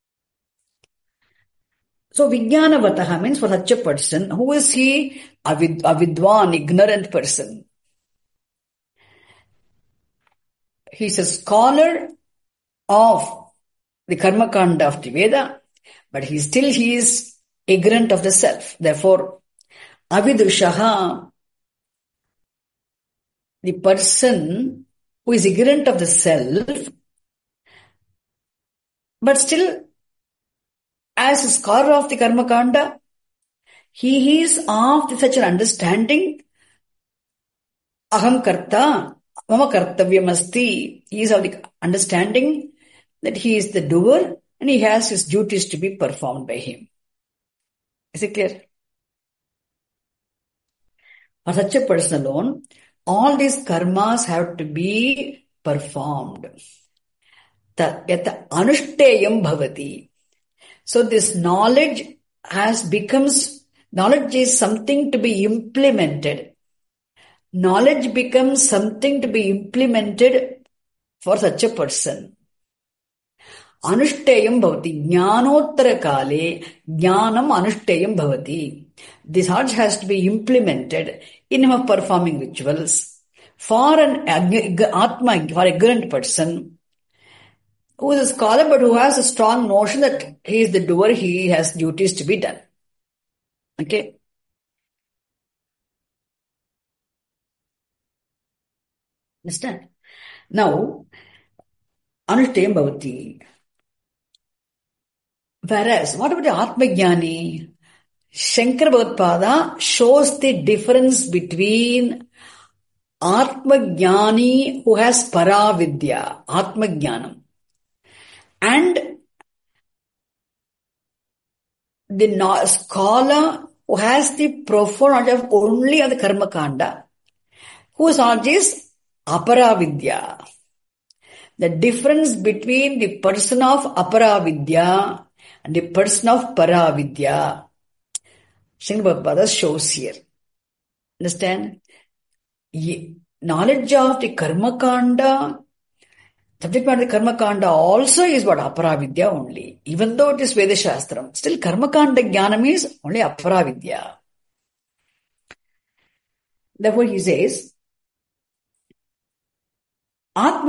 So vijnanavataha means for such a person, who is he? Avid, avidwan, ignorant person. He is a scholar of the karma kanda of the Veda, but he still he is ignorant of the self. Therefore, avidushaha, the person who is ignorant of the self, but still as a scholar of the karma kanda, he is of such an understanding, aham karta, mama kartavyam asti, he is of the understanding that he is the doer and he has his duties to be performed by him. Is it clear? For such a person alone, all these karmas have to be performed. Yata anushteyam bhavati. So this knowledge has becomes, knowledge is something to be implemented. Knowledge becomes something to be implemented for such a person. Anushteyam bhavati. Jnanottara kale jnanam anushteyam bhavati. This knowledge has to be implemented in him of performing rituals. For an atma, for a ignorant person who is a scholar but who has a strong notion that he is the doer, he has duties to be done. Okay? Understand? Now, Anushtayam bhavati. Whereas, what about the Atmajnani? Shankara Bhagavad shows the difference between Atmajnani who has Paravidya, Atmajnanam, and the scholar who has the profound knowledge of only of the Karma Kanda, whose knowledge is Aparavidya. The difference between the person of Aparavidya and the person of Paravidya, Shankara Bhagavad shows here. Understand? Knowledge of the Karma Kanda, subject matter of the Karma Kanda also is what Aparavidya only. Even though it is Veda Shastram, still Karma Kanda Jnanam is only Aparavidya. Therefore he says, Atma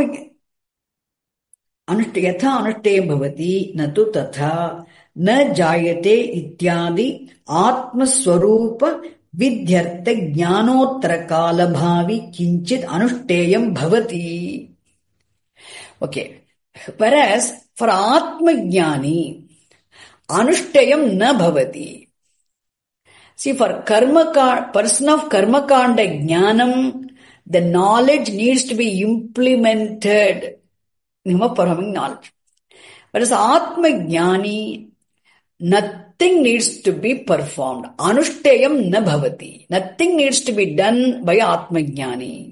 Yatha Anushtayam bhavati natu tatha na jayate ityadi Atma Swarupa Vidyartha Jnanottara Kala Bhavi Kinchit Anushtayam bhavati. Okay. Whereas for Atma Jnani, Anushtayam na bhavati. See, for karma, person of Karma Kanda Jnanam, the knowledge needs to be implemented. Performing knowledge. Whereas Atma Jnani, nothing needs to be performed. Anushtayam na bhavati. Nothing needs to be done by Atma Jnani.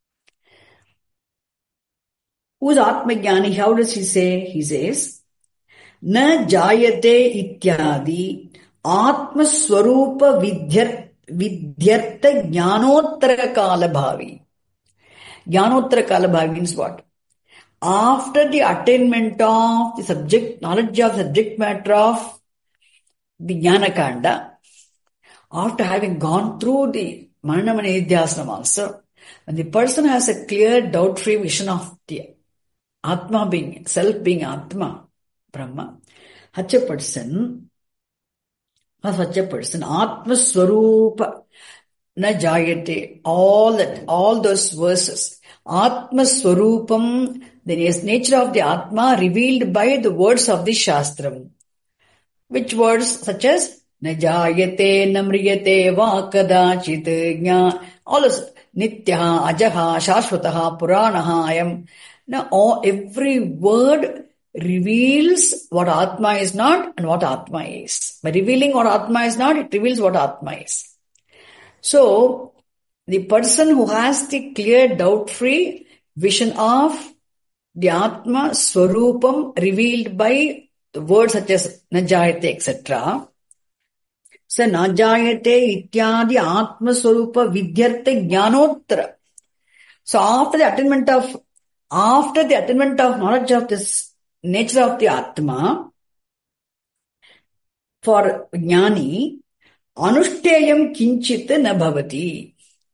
Who is Atma Jnani? How does he say? He says, Na jayate ityadi Atma Swarupa Vidyartha Jnanottara Kala Bhavi. Jnanottara Kala Bhavi means what? After the attainment of the subject, knowledge of subject matter of the Jnana Kanda, after having gone through the Manana Nidhyasana also, when the person has a clear, doubt-free vision of the Atma being, self being Atma, Brahma, such a person, such a person, Atma Swarupa, na jayate, all that, all those verses, Atma Swarupam, the nature of the Atma revealed by the words of the Shastram. Which words? Such as na jayate, namriyate, vakadachit, jna, all those nityaha, ajaha, shashvataha, puranaha, ayam. Now, all, every word reveals what Atma is not and what Atma is. By revealing what Atma is not, it reveals what Atma is. So, the person who has the clear, doubt-free vision of the Atma Swarupam revealed by the words such as Najayate, et cetera. So, Najayate ityadi Atma Swarupa Vidyartha Jnanottara. So, after the attainment of, after the attainment of knowledge of this nature of the Atma, for Jnani, Anushtayam Kinchit na bhavati.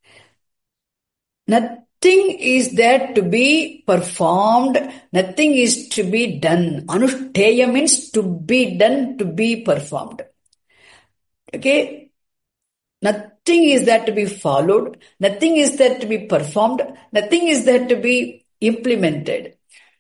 Nothing is there to be performed, nothing is to be done. Anushtaya means to be done, to be performed. Okay? Nothing is there to be followed, nothing is there to be performed, nothing is there to be implemented.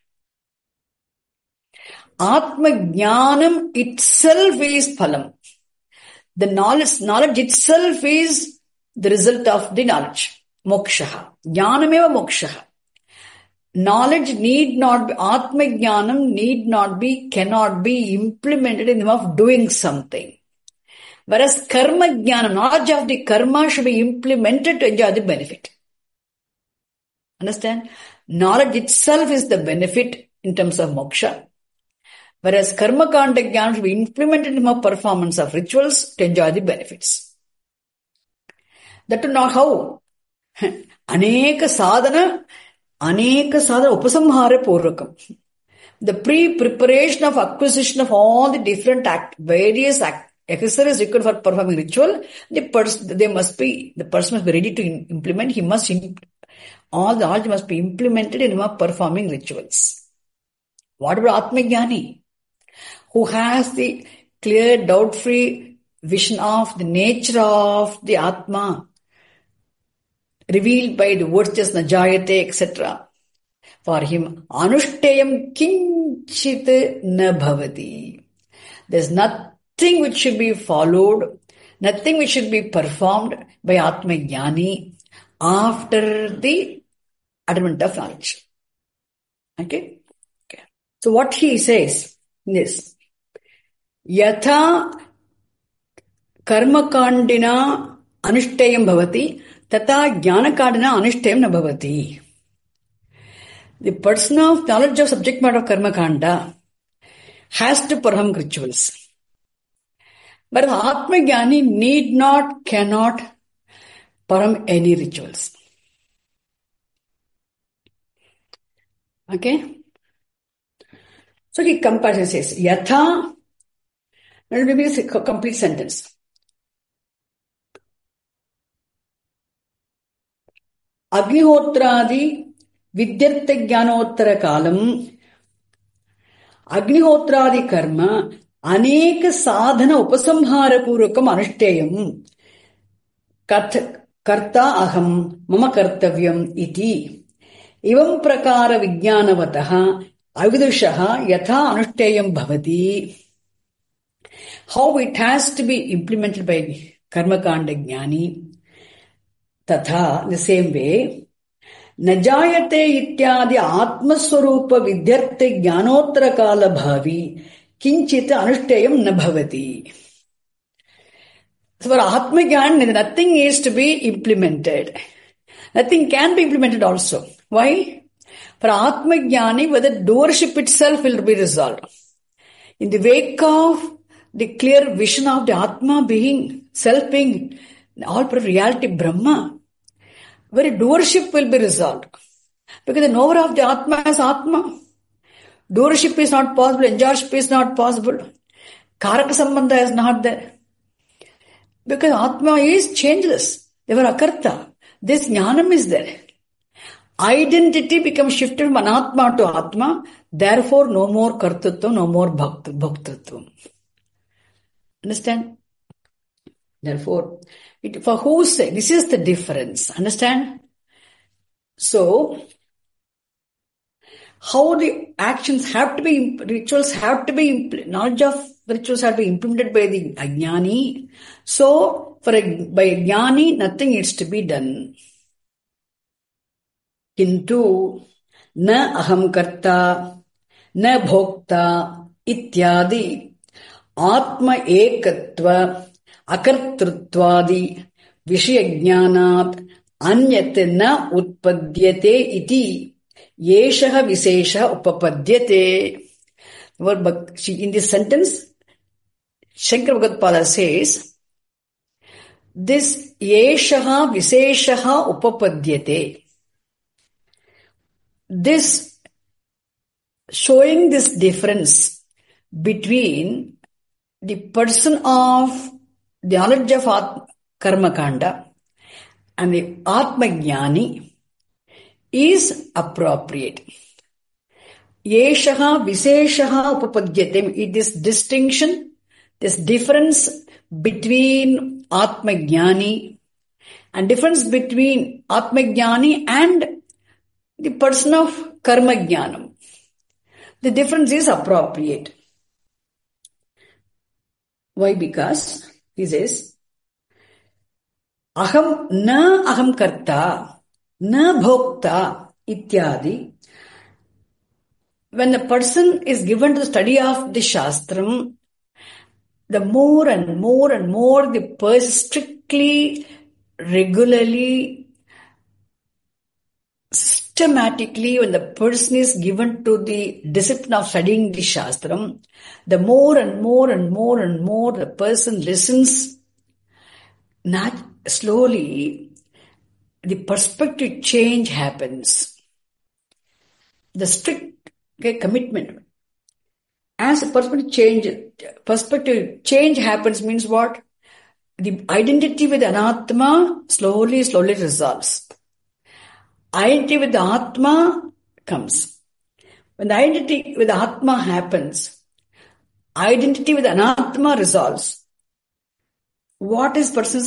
Atma Jnanam itself is phalam. The knowledge, knowledge itself is the result of the knowledge. Moksha. Jnanameva moksha. Knowledge need not be, Atma Jnanam need not be, cannot be implemented in the form of doing something. Whereas Karma Jnanam, knowledge of the karma should be implemented to enjoy the benefit. Understand? Knowledge itself is the benefit in terms of moksha. Whereas Karma Kanda Jnana should be implemented in the performance of rituals to enjoy the benefits. That is not how. Aneka sadhana, aneka sadhana upasamhara purvakam. The pre-preparation of acquisition of all the different act, various act, accessories required for performing ritual, the person, they must be, the person must be ready to implement, he must, all the knowledge must be implemented in performing rituals. What about Atma Jnani? Who has the clear, doubt-free vision of the nature of the Atma, revealed by the words just Najayate, et cetera. For him, anushteyam kinchit na bhavati. There's nothing which should be followed, nothing which should be performed by Atma Jnani after the advent of knowledge. Okay? Okay. So what he says is, Yatha karma kandina anushteyam bhavati, tata jnana kandina anushteyam na bhavati. The person of knowledge of subject matter of karma kanda has to perform rituals. But Atma Jnani need not, cannot perform any rituals. Okay? So he compares and says, Yatha, let me be a complete sentence. Agnihotradi vidyartha jnanottara kalam Agnihotradi karma Aneka sadhana upasamhara purvakam anushteyam karta aham mama kartavyam iti ivam prakara vijnanavataha avidushaha yatha anushteyam bhavati. How it has to be implemented by karma kanda jnani, tatha, the same way, najayate ityadi atmaswarupa vidyartha jnanottara kala bhavi kinchit anushteyam na bhavati. So for Atma Jnana, nothing is to be implemented. Nothing can be implemented also. Why? For Atma Jnani, whether doership itself will be resolved. In the wake of the clear vision of the Atma being, self being, all reality Brahma, where doership will be resolved. Because the knower of the Atma is Atma. Doership is not possible, enjoyship is not possible. Karaka Sambandha is not there. Because Atma is changeless. They were akarta. This jnanam is there. Identity becomes shifted from anatma to Atma. Therefore, no more kartatva, no more bhaktatva. Understand? Therefore, it, for whose sake? This is the difference. Understand? So, how the actions have to be, rituals have to be, knowledge of rituals have to be implemented by the Ajnani. So, for a, by Jnani, nothing needs to be done. Kintu, na aham karta, na bhokta, ityadi, atma ekatva, akartruttvadi, vishayajnanat, anyat na utpadyate iti. Yeshaha Visesha Upapadyate. In this sentence, Shankara Bhagatpada says, this Yeshaha Viseshaha Upapadyate. This, showing this difference between the person of the knowledge of Karma Kanda and the Atma Jnani is appropriate. Yeshaha Viseshaha Upapadyate. It is distinction, this difference between Atma Jnani and difference between Atma Jnani and the person of Karma Jnanam. The difference is appropriate. Why? Because he says, Aham na aham karta, na bhokta, ityadi. When a person is given to the study of the Shastram, the more and more and more the person strictly, regularly, systematically, when the person is given to the discipline of studying the Shastram, the more and more and more and more the person listens, not slowly, the perspective change happens. The strict okay, commitment. As a perspective change, perspective change happens means what? The identity with Anatma slowly, slowly resolves. Identity with the Atma comes. When the identity with the Atma happens, identity with Anatma resolves. What is person's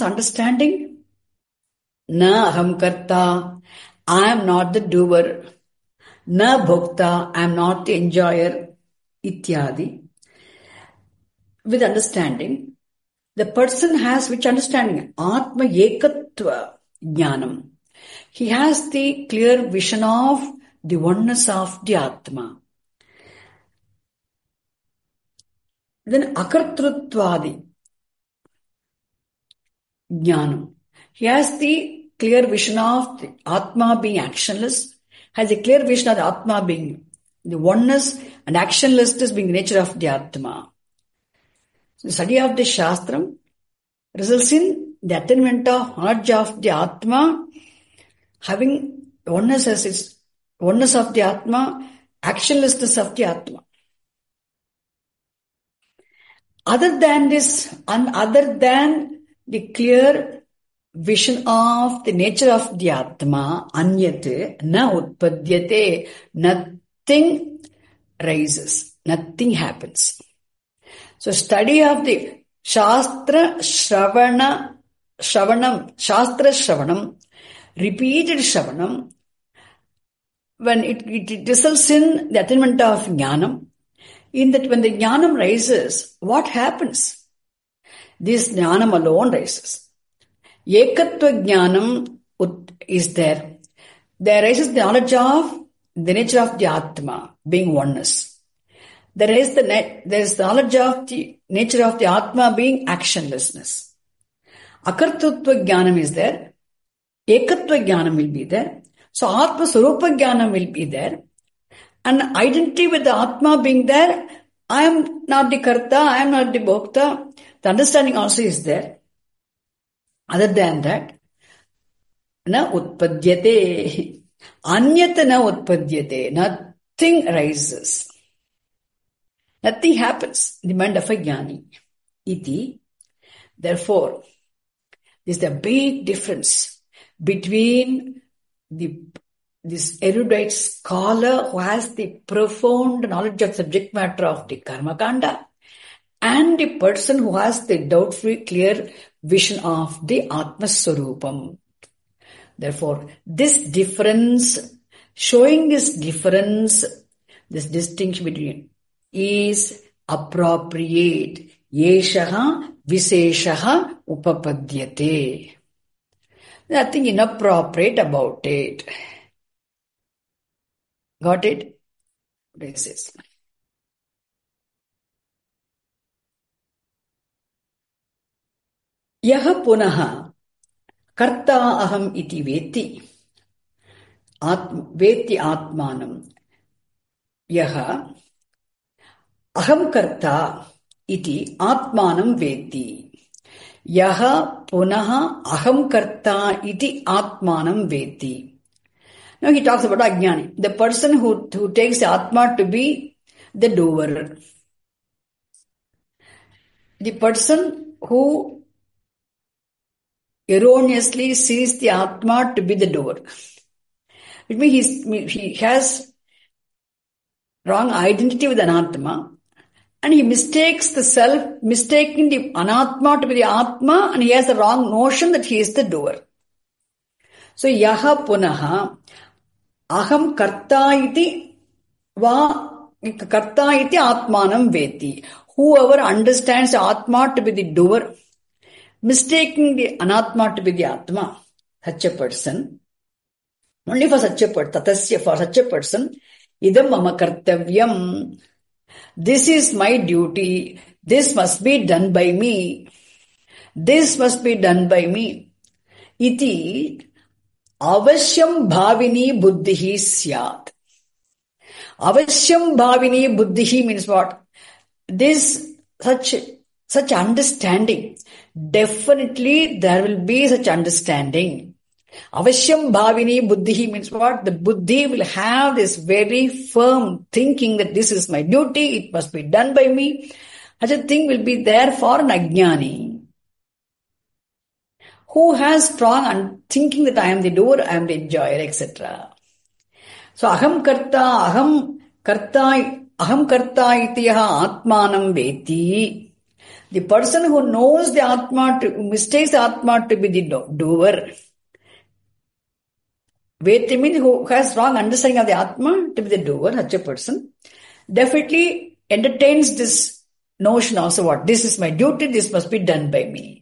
understanding? Na aham karta. I am not the doer. na bhokta, I am not the enjoyer, ityadi. With understanding, the person has which understanding? Atma ekatva jnanam. He has the clear vision of the oneness of the Atma. Then akartrutvadi jnanam. He has the clear vision of the Atma being actionless, has a clear vision of the Atma being the oneness and actionlessness being the nature of the Atma. So the study of the Shastram results in the attainment of knowledge of the Atma, having oneness as its oneness of the Atma, actionlessness of the Atma. Other than this, and other than the clear vision of the nature of the Atma, anyat na utpadyate, nothing rises, nothing happens. So study of the Shastra Shravana, Shravanam, Shastra Shravanam, repeated Shravanam, when it, it results in the attainment of Jnanam, in that when the Jnanam rises, what happens? This Jnanam alone rises. Ekatva Jnanam is there. There rises the knowledge of the nature of the Atma, being oneness. There is the there is the knowledge of the nature of the Atma being actionlessness. Akartutva Jnanam is there. Ekatva Jnanam will be there. So Atma Sarupa Jnanam will be there. And identity with the Atma being there, I am not the Karta, I am not the Bhokta. The understanding also is there. Other than that, na utpadyate. Anyat na utpadyate. Nothing arises. Nothing happens in the mind of a jnani. Iti. Therefore, there is a big difference between the this erudite scholar who has the profound knowledge of subject matter of the Karma Kanda and the person who has the doubt-free, clear vision of the Atma Swarupam. Therefore, this difference, showing this difference, this distinction between is appropriate. Yeshaha viseshaha upapadyate. Nothing inappropriate about it. Got it? This is. Yaha punaha karta aham iti veti. Atma, veti atmanam. Yaha aham karta iti atmanam veti. Yaha punaha aham karta iti atmanam veti. Now he talks about Ajnani, the person who, who takes the Atma to be the doer. The person who erroneously sees the Atma to be the doer. It means he has wrong identity with Anatma and he mistakes the self, mistaking the Anatma to be the Atma, and he has the wrong notion that he is the doer. So yaha punaha aham karta iti va karta iti atmanam veti. Whoever understands Atma to be the doer, mistaking the Anatma to be the Atma, such a person, only for such a person, tatasya, for such a person, idam mama kartavyam, this is my duty, this must be done by me, this must be done by me, iti avasyam bhavini buddhihi syat. Avasyam bhavini buddhihi means what? This, such, such understanding. Definitely there will be such understanding. Avasyam bhavini buddhihi means what? The buddhi will have this very firm thinking that this is my duty, it must be done by me. Such a thing will be there for an ajnani who has strong thinking that I am the doer, I am the enjoyer, et cetera. So aham karta, aham karta, aham karta itiyaha atmanam veti. The person who knows the Atma, to, who mistakes the Atma to be the doer, Veti means who has wrong understanding of the Atma to be the doer, such a person, definitely entertains this notion also what? This is my duty, this must be done by me.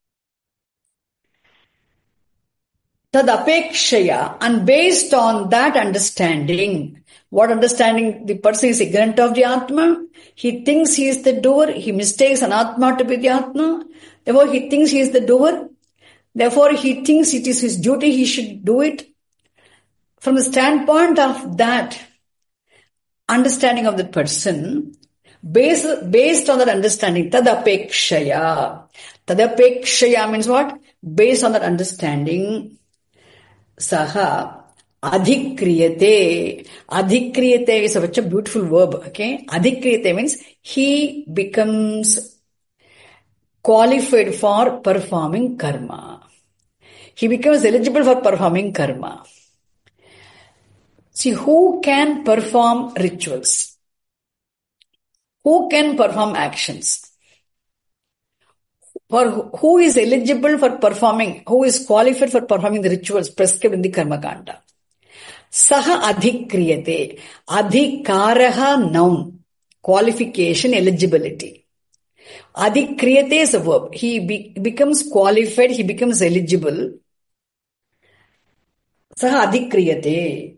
Tad apekshaya, and based on that understanding, what understanding? The person is ignorant of the Atma, he thinks he is the doer, he mistakes an Atma to be the Atma, therefore he thinks he is the doer, therefore he thinks it is his duty, he should do it. From the standpoint of that understanding of the person, based, based on that understanding, tadapekshaya. Tadapekshaya means what? Based on that understanding, saha adhikriyate. Adhikriyate is such a beautiful verb, okay? Adhikriyate means he becomes qualified for performing karma. He becomes eligible for performing karma. See, who can perform rituals? Who can perform actions? For who is eligible for performing, who is qualified for performing the rituals prescribed in the Karma Kanda? Saha adhikriyate. Adhikaraha noun. Qualification, eligibility. Adhikriyate is a verb. He be, becomes qualified, he becomes eligible. Saha adhikriyate.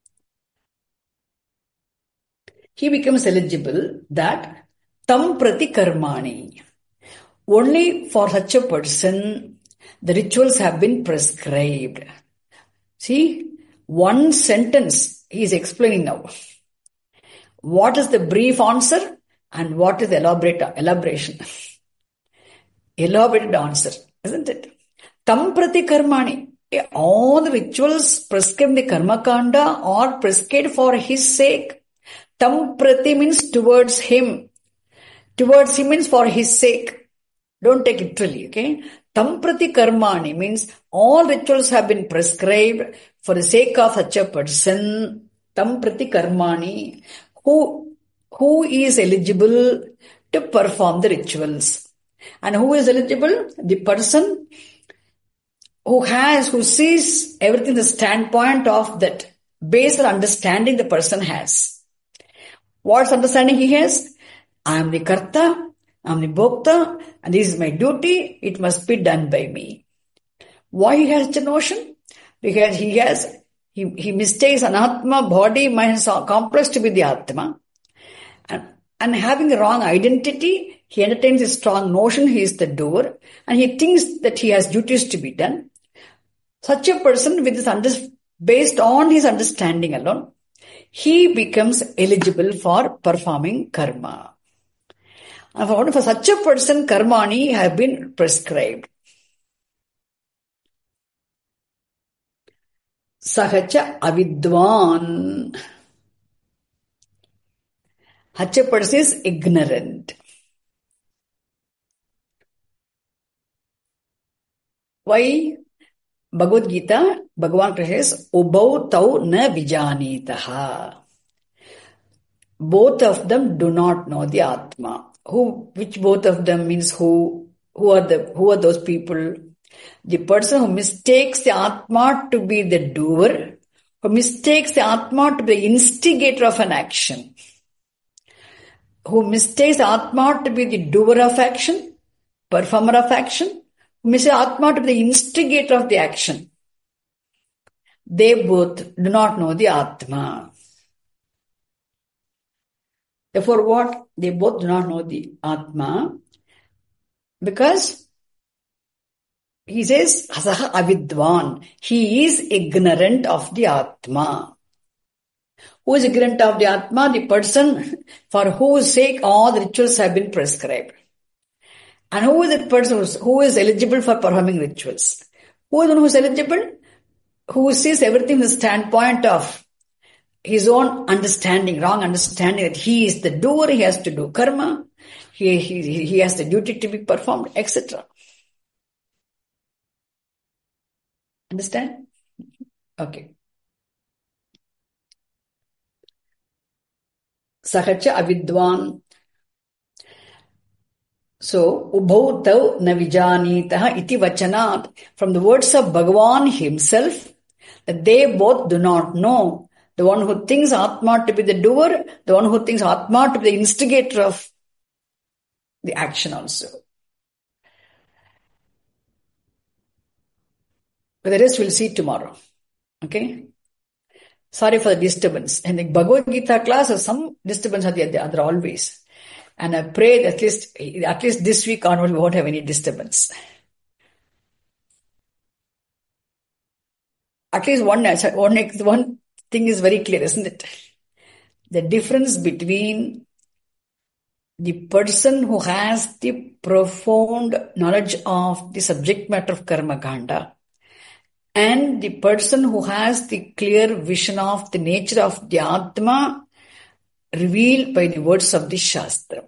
He becomes eligible that tam prati karmani. Only for such a person, the rituals have been prescribed. See, one sentence he is explaining now. What is the brief answer and what is the elaborate elaboration? Elaborated answer, isn't it? Tam prati karmani. All the rituals prescribed in the Karma Kanda are prescribed for his sake. Tam prati means towards him. Towards him means for his sake. Don't take it literally, okay? Tam prati karmani means all rituals have been prescribed for the sake of such a person. Tam prati karmani. Who, who is eligible to perform the rituals? And who is eligible? The person who has, who sees everything the standpoint of that basic understanding the person has. What's understanding he has? I am the karta, I am the bhokta, and this is my duty, it must be done by me. Why he has such a notion? Because he has, he, he mistakes an Atma, body, mind, complex to be the Atma. And, and having a wrong identity, he entertains a strong notion, he is the doer, and he thinks that he has duties to be done. Such a person with this under, based on his understanding alone, he becomes eligible for performing karma. And for, for such a person, karmani have been prescribed. Sahacha avidwan. Such a person is ignorant. Why? Bhagavad Gita, Bhagavan says, Ubau tau na vijanitaha. Both of them do not know the Atma. Who, which both of them means who? Who are the, who are those people? The person who mistakes the Atma to be the doer, who mistakes the Atma to be the instigator of an action, who mistakes the Atma to be the doer of action, performer of action, who mistakes the Atma to be the instigator of the action. They both do not know the Atma. Therefore what? They both do not know the Atma because he says, Asaha avidwan. He is ignorant of the Atma. Who is ignorant of the Atma? The person for whose sake all the rituals have been prescribed. And who is the person who is eligible for performing rituals? Who is the one who is eligible? Who sees everything from the standpoint of his own understanding, wrong understanding that he is the doer, he has to do karma, he, he, he has the duty to be performed, et cetera. Understand? Okay. Sahacha avidwan. So, ubhau tau na vijanitaha iti vachanat. From the words of Bhagavan himself, They both do not know. The one who thinks Atma to be the doer, the one who thinks Atma to be the instigator of the action also. But the rest we'll see tomorrow. Okay? Sorry for the disturbance. And the Bhagavad Gita class has some disturbance at the other always. And I pray that at least, at least this week onward we won't have any disturbance. At least one, one, one thing is very clear, isn't it? The difference between the person who has the profound knowledge of the subject matter of Karma Kanda and the person who has the clear vision of the nature of the Atma revealed by the words of the Shastra.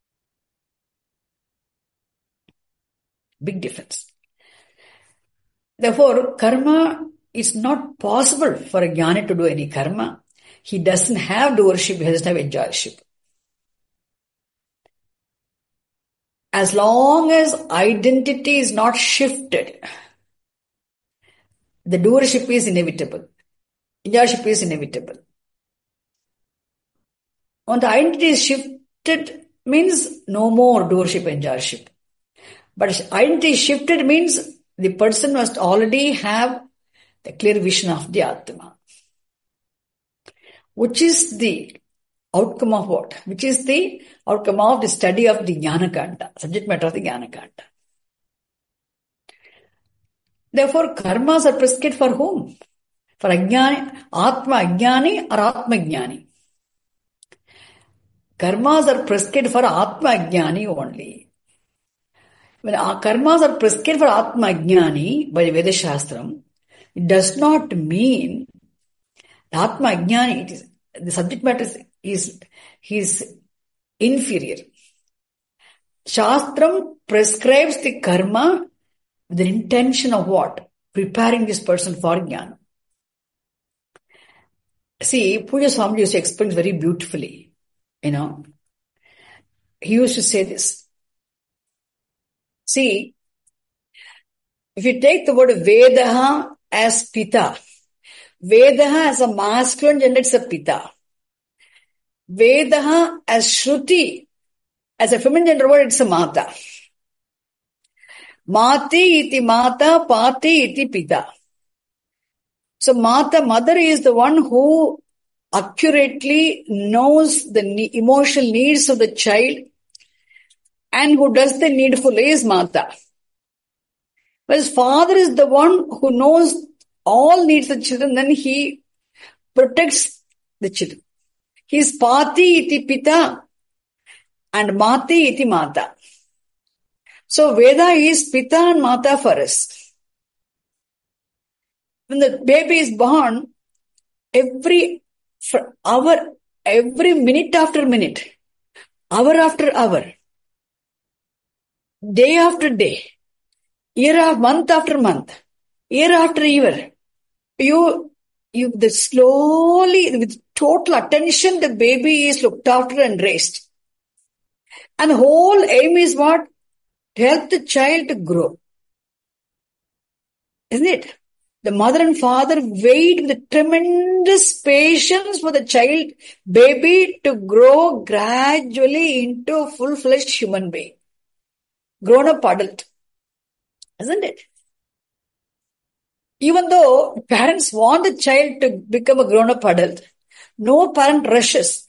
Big difference. Therefore, karma is not possible for a jnani to do any karma. He doesn't have doership, he doesn't have enjoyership. As long as identity is not shifted, the doership is inevitable. Enjoyership is inevitable. When the identity is shifted, means no more doership and enjoyership. But identity shifted means the person must already have the clear vision of the Atma. Which is the outcome of what? Which is the outcome of the study of the Jnana Kanda, subject matter of the Jnana Kanda. Therefore, karmas are prescribed for whom? For Ajnani, Atma Ajnani or Atma Jnani. Karmas are prescribed for Atma Ajnani only. When our karmas are prescribed for Atma Ajnani by the Veda Shastram, it does not mean Atma Ajnani, it is, the subject matter is, is, is inferior. Shastram prescribes the karma with the intention of what? Preparing this person for jnana. See, Puja Swami used to explain very beautifully. You know, he used to say this. See, if you take the word Vedaha as Pita, Vedaha as a masculine gender, it's a Pita. Vedaha as Shruti, as a feminine gender word, it's a Mata. Mati iti Mata, Pati iti Pita. So Mata, mother, is the one who accurately knows the emotional needs of the child and who does the needful is Mata. Whereas father is the one who knows all needs of the children, then he protects the children. He is Pati iti Pita and Mati iti Mata. So Veda is Pita and Mata for us. When the baby is born, every hour, every minute after minute, hour after hour, day after day, year after month after month, year after year, you, you, the slowly, with total attention, the baby is looked after and raised. And the whole aim is what? To help the child to grow. Isn't it? The mother and father wait with tremendous patience for the child, baby, to grow gradually into a full-fledged human being. Grown-up adult. Isn't it? Even though parents want the child to become a grown-up adult, no parent rushes.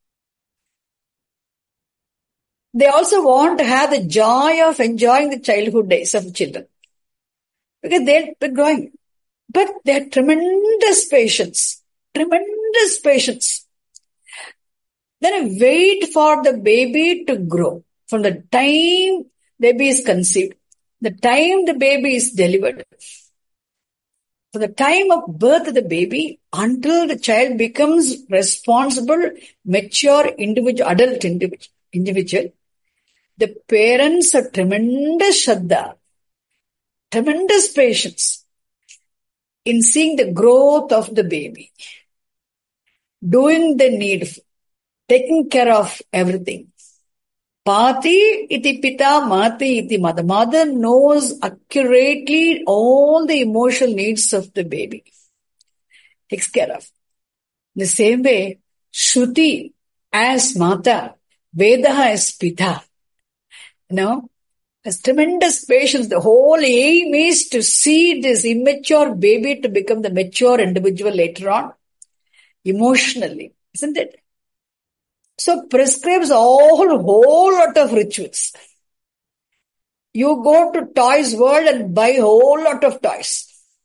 They also want to have the joy of enjoying the childhood days of children. Because they're growing. But they have tremendous patience. Tremendous patience. Then I wait for the baby to grow. From the time baby is conceived, the time the baby is delivered, from the time of birth of the baby until the child becomes responsible, mature, individual, adult individual, individual, the parents have tremendous shraddha, tremendous patience in seeing the growth of the baby, doing the needful, taking care of everything. Pati iti Pita, Mati iti Mata. Mother knows accurately all the emotional needs of the baby. takes care of. In the same way, Shruti as Mata, Vedaha as Pita. You know, has tremendous patience. The whole aim is to see this immature baby to become the mature individual later on, emotionally, isn't it? So prescribes all whole lot of rituals. You go to Toys World and buy a whole lot of toys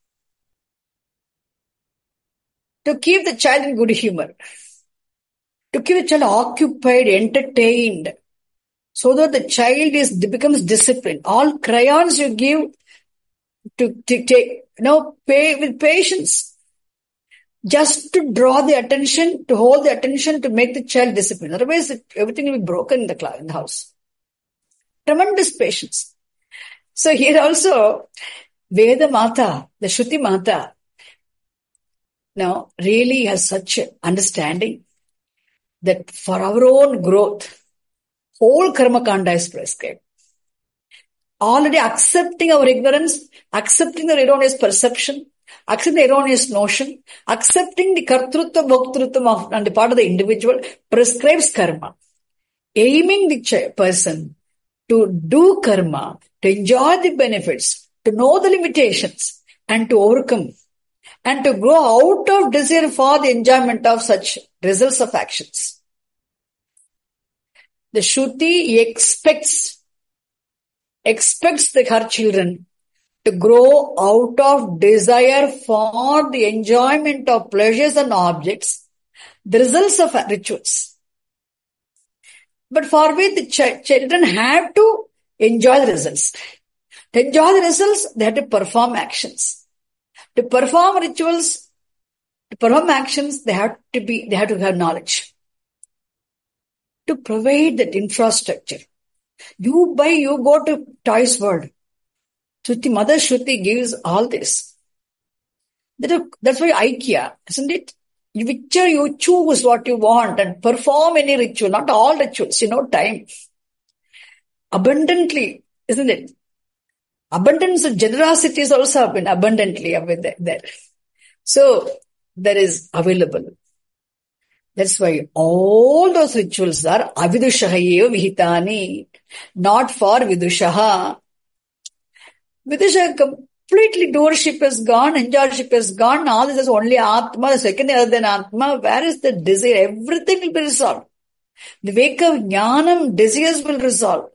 to keep the child in good humor, to keep the child occupied, entertained, so that the child is becomes disciplined. All crayons you give to, to take, you know, pay with patience, just to draw the attention, to hold the attention, to make the child disciplined. Otherwise, it, everything will be broken in the class, in the house. Tremendous patience. So here also, Veda Mata, the Shruti Mata, now really has such an understanding that for our own growth, whole Karma Kanda is prescribed. Already accepting our ignorance, accepting the erroneous perception, accepting the erroneous notion, accepting the Kartrutva, Bhoktrutva on the part of the individual, prescribes karma. Aiming the ch- person to do karma, to enjoy the benefits, to know the limitations, and to overcome, and to grow out of desire for the enjoyment of such results of actions. The Shruti expects, expects the, her children to grow out of desire for the enjoyment of pleasures and objects, the results of rituals. But for which the ch- children have to enjoy the results. To enjoy the results, they have to perform actions. To perform rituals, to perform actions, they have to be, they have to have knowledge. To provide that infrastructure. You buy, you go to Toys World. Shruti, Mother Shruti gives all this. That's why IKEA, isn't it? Whichever you choose what you want and perform any ritual, not all rituals, you know, time. Abundantly, isn't it? Abundance of generosity is also been abundantly there. So, there is available. That's why all those rituals are avidushaha vihitani, not for vidushaha. Vidushaha completely doership has gone, enjoyship has gone, all this is only Atma, the second other than Atma. Where is the desire? Everything will be resolved. The wake of Jnanam, desires will resolve.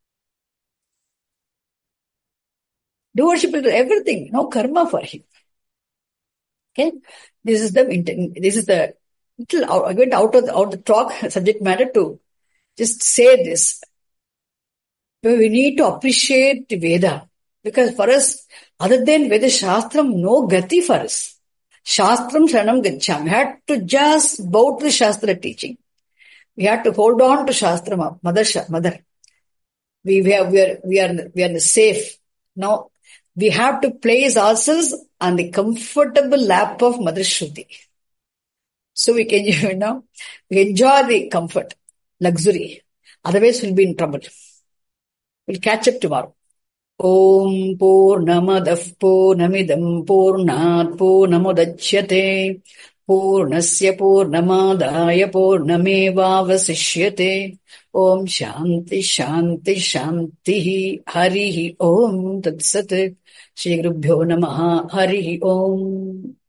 Doership will do everything, no karma for him. Okay? This is the, this is the, little, I went out of the, out of the talk subject matter to just say this. But we need to appreciate the Veda. Because for us, other than Veda Shastram, no gati for us. Shastram Sharanam Gaccham. We had to just bow to the Shastra teaching. We had to hold on to Shastram, Mother, Mother. We, we, are, we, are, we, are, we are safe. Now, we have to place ourselves on the comfortable lap of Mother Shruti. So we can, you know, we enjoy the comfort, luxury. Otherwise, we'll be in trouble. We'll catch up tomorrow. Om Purnamadav Purnamidam Purnat Purnamudachyate Purnasya Purnamadaya Purnameva Vasishyate. Om Shanti Shanti Shanti Harihi Om Tat Sat. Shri Gurubhyo Namaha Harihi Om.